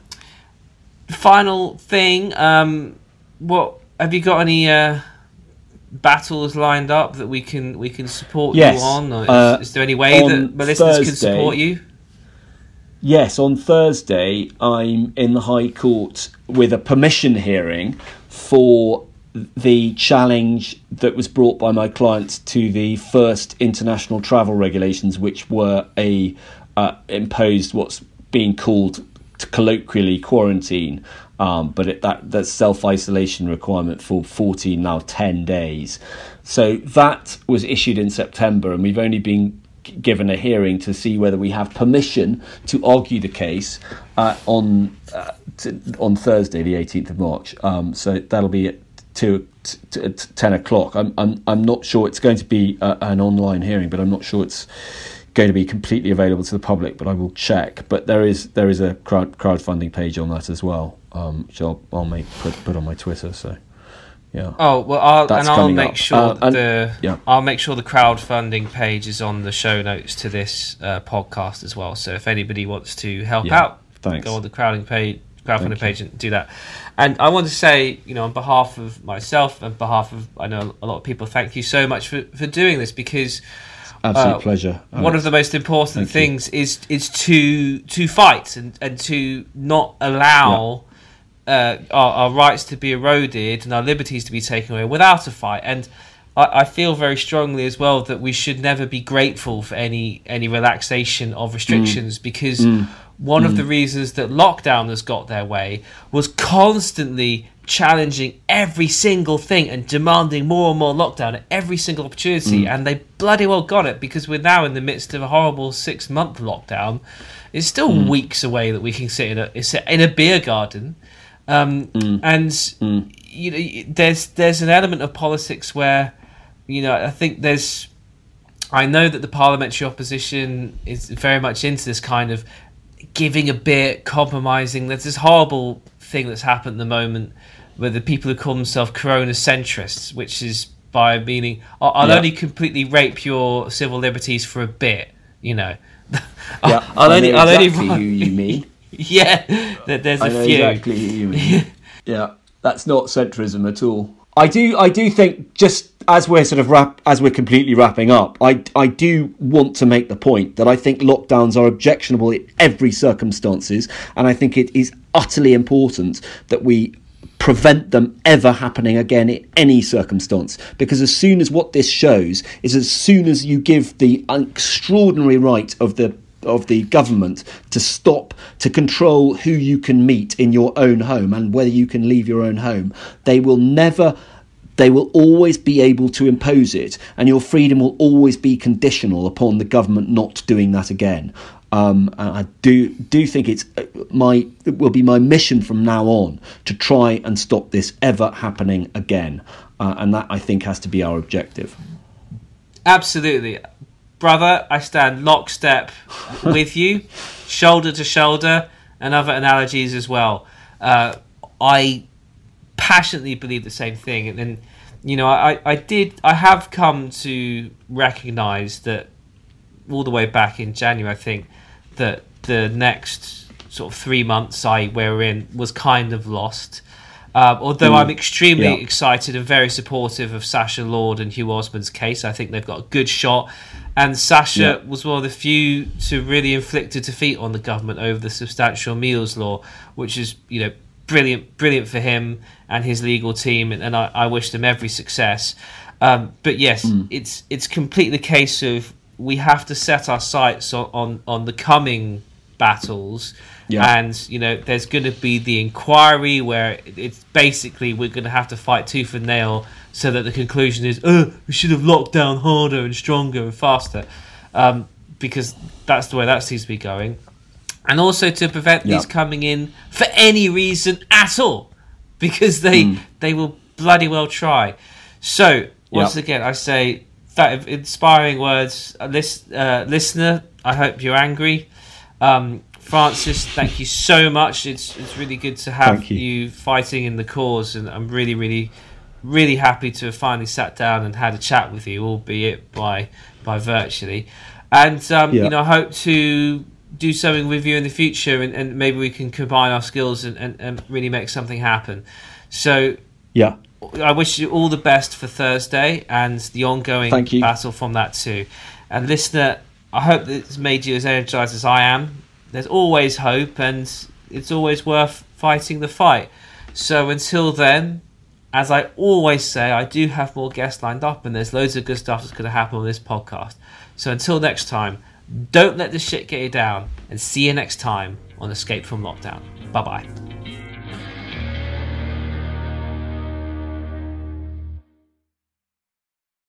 Speaker 1: final thing, um, what? Have you got any uh, battles lined up that we can we can support
Speaker 2: yes.
Speaker 1: you on? Or is,
Speaker 2: uh,
Speaker 1: is there any way that my listeners
Speaker 2: Thursday,
Speaker 1: can support you?
Speaker 2: Yes, on Thursday I'm in the High Court with a permission hearing for the challenge that was brought by my clients to the first international travel regulations, which were a uh, imposed what's being called colloquially quarantine. Um, but it, that that self-isolation requirement for fourteen, now ten days. So that was issued in September, and we've only been given a hearing to see whether we have permission to argue the case uh, on uh, to, on Thursday, the eighteenth of March. Um, so that'll be at two, t- t- t- ten o'clock. I'm, I'm, I'm not sure it's going to be a, an online hearing, but I'm not sure it's going to be completely available to the public. But I will check. But there is there is a crowd crowdfunding page on that as well, um, which I'll I'll make put put on my Twitter. So. Yeah.
Speaker 1: Oh well, I'll,
Speaker 2: That's
Speaker 1: and I'll
Speaker 2: coming
Speaker 1: make
Speaker 2: up.
Speaker 1: sure
Speaker 2: Uh,
Speaker 1: that
Speaker 2: and-
Speaker 1: the
Speaker 2: yeah.
Speaker 1: I'll make sure the crowdfunding page is on the show notes to this uh, podcast as well. So if anybody wants to help
Speaker 2: Yeah,
Speaker 1: out,
Speaker 2: thanks.
Speaker 1: go on the crowding page, crowdfunding
Speaker 2: Thank you.
Speaker 1: page, and do that. And I want to say, you know, on behalf of myself and behalf of I know a lot of people, thank you so much for, for doing this, because
Speaker 2: Absolute
Speaker 1: uh,
Speaker 2: pleasure.
Speaker 1: one
Speaker 2: Alex.
Speaker 1: of the most important
Speaker 2: Thank you.
Speaker 1: things is is to to fight and, and to not allow uh, our, our rights to be eroded and our liberties to be taken away without a fight. And I, I feel very strongly as well that we should never be grateful for any any relaxation of restrictions, mm. because mm. one mm. of the reasons that lockdown has got their way was constantly challenging every single thing and demanding more and more lockdown at every single opportunity, mm. and they bloody well got it, because we're now in the midst of a horrible six month lockdown. It's still mm. weeks away that we can sit in a in a beer garden, um, mm. and mm. you know, there's there's an element of politics where, you know, I think there's I know that the parliamentary opposition is very much into this kind of giving a bit, compromising. There's this horrible thing that's happened at the moment where the people who call themselves corona centrists, which is by meaning I'll, I'll
Speaker 2: yeah.
Speaker 1: only completely rape your civil liberties for a bit, you know.
Speaker 2: Yeah,
Speaker 1: I'll
Speaker 2: I
Speaker 1: only,
Speaker 2: know
Speaker 1: I'll
Speaker 2: exactly
Speaker 1: only,
Speaker 2: who you mean.
Speaker 1: Yeah, there's a
Speaker 2: I know
Speaker 1: few.
Speaker 2: exactly who you mean. Yeah, that's not centrism at all. I do, I do think, just as we're sort of wrap, as we're completely wrapping up, I, I do want to make the point that I think lockdowns are objectionable in every circumstances, and I think it is utterly important that we prevent them ever happening again in any circumstance, because as soon as what this shows is as soon as you give the extraordinary right of the of the government to stop, to control who you can meet in your own home and whether you can leave your own home, they will never they will always be able to impose it, and your freedom will always be conditional upon the government not doing that again. Um, and I do do think it's my it will be my mission from now on to try and stop this ever happening again, uh, and that I think has to be our objective.
Speaker 1: Absolutely, brother. I stand lockstep with you, shoulder to shoulder, and other analogies as well. Uh, I passionately believe the same thing, and, and you know, I, I did I have come to recognise that all the way back in January, I think, that the next sort of three months I where we're in was kind of lost. Um, although mm. I'm extremely yeah. excited and very supportive of Sacha Lord and Hugh Osmond's case. I think they've got a good shot. And Sacha yeah. was one of the few to really inflict a defeat on the government over the substantial meals law, which is, you know, brilliant, brilliant for him and his legal team. And, and I, I wish them every success. Um, but yes, mm. it's it's completely the case of we have to set our sights on, on, on the coming battles. Yeah. And, you know, there's going to be the inquiry where it's basically we're going to have to fight tooth and nail so that the conclusion is, oh, we should have locked down harder and stronger and faster, um, because that's the way that seems to be going. And also to prevent yeah. these coming in for any reason at all, because they mm. they will bloody well try. So, once yeah. again, I say that inspiring words. Uh, list, uh, listener, I hope you're angry. Um, Francis, thank you so much. It's it's really good to have you. you fighting in the cause, and I'm really, really, really happy to have finally sat down and had a chat with you, albeit by by virtually. And um, yeah. you know, I hope to do something with you in the future, and, and maybe we can combine our skills and, and, and really make something happen. So
Speaker 2: yeah,
Speaker 1: I wish you all the best for Thursday and the ongoing battle from that too. And listener, I hope that it's made you as energized as I am. There's always hope, and it's always worth fighting the fight. So until then, as I always say, I do have more guests lined up, and there's loads of good stuff that's going to happen on this podcast. So until next time, don't let this shit get you down, and see you next time on Escape from Lockdown. Bye-bye.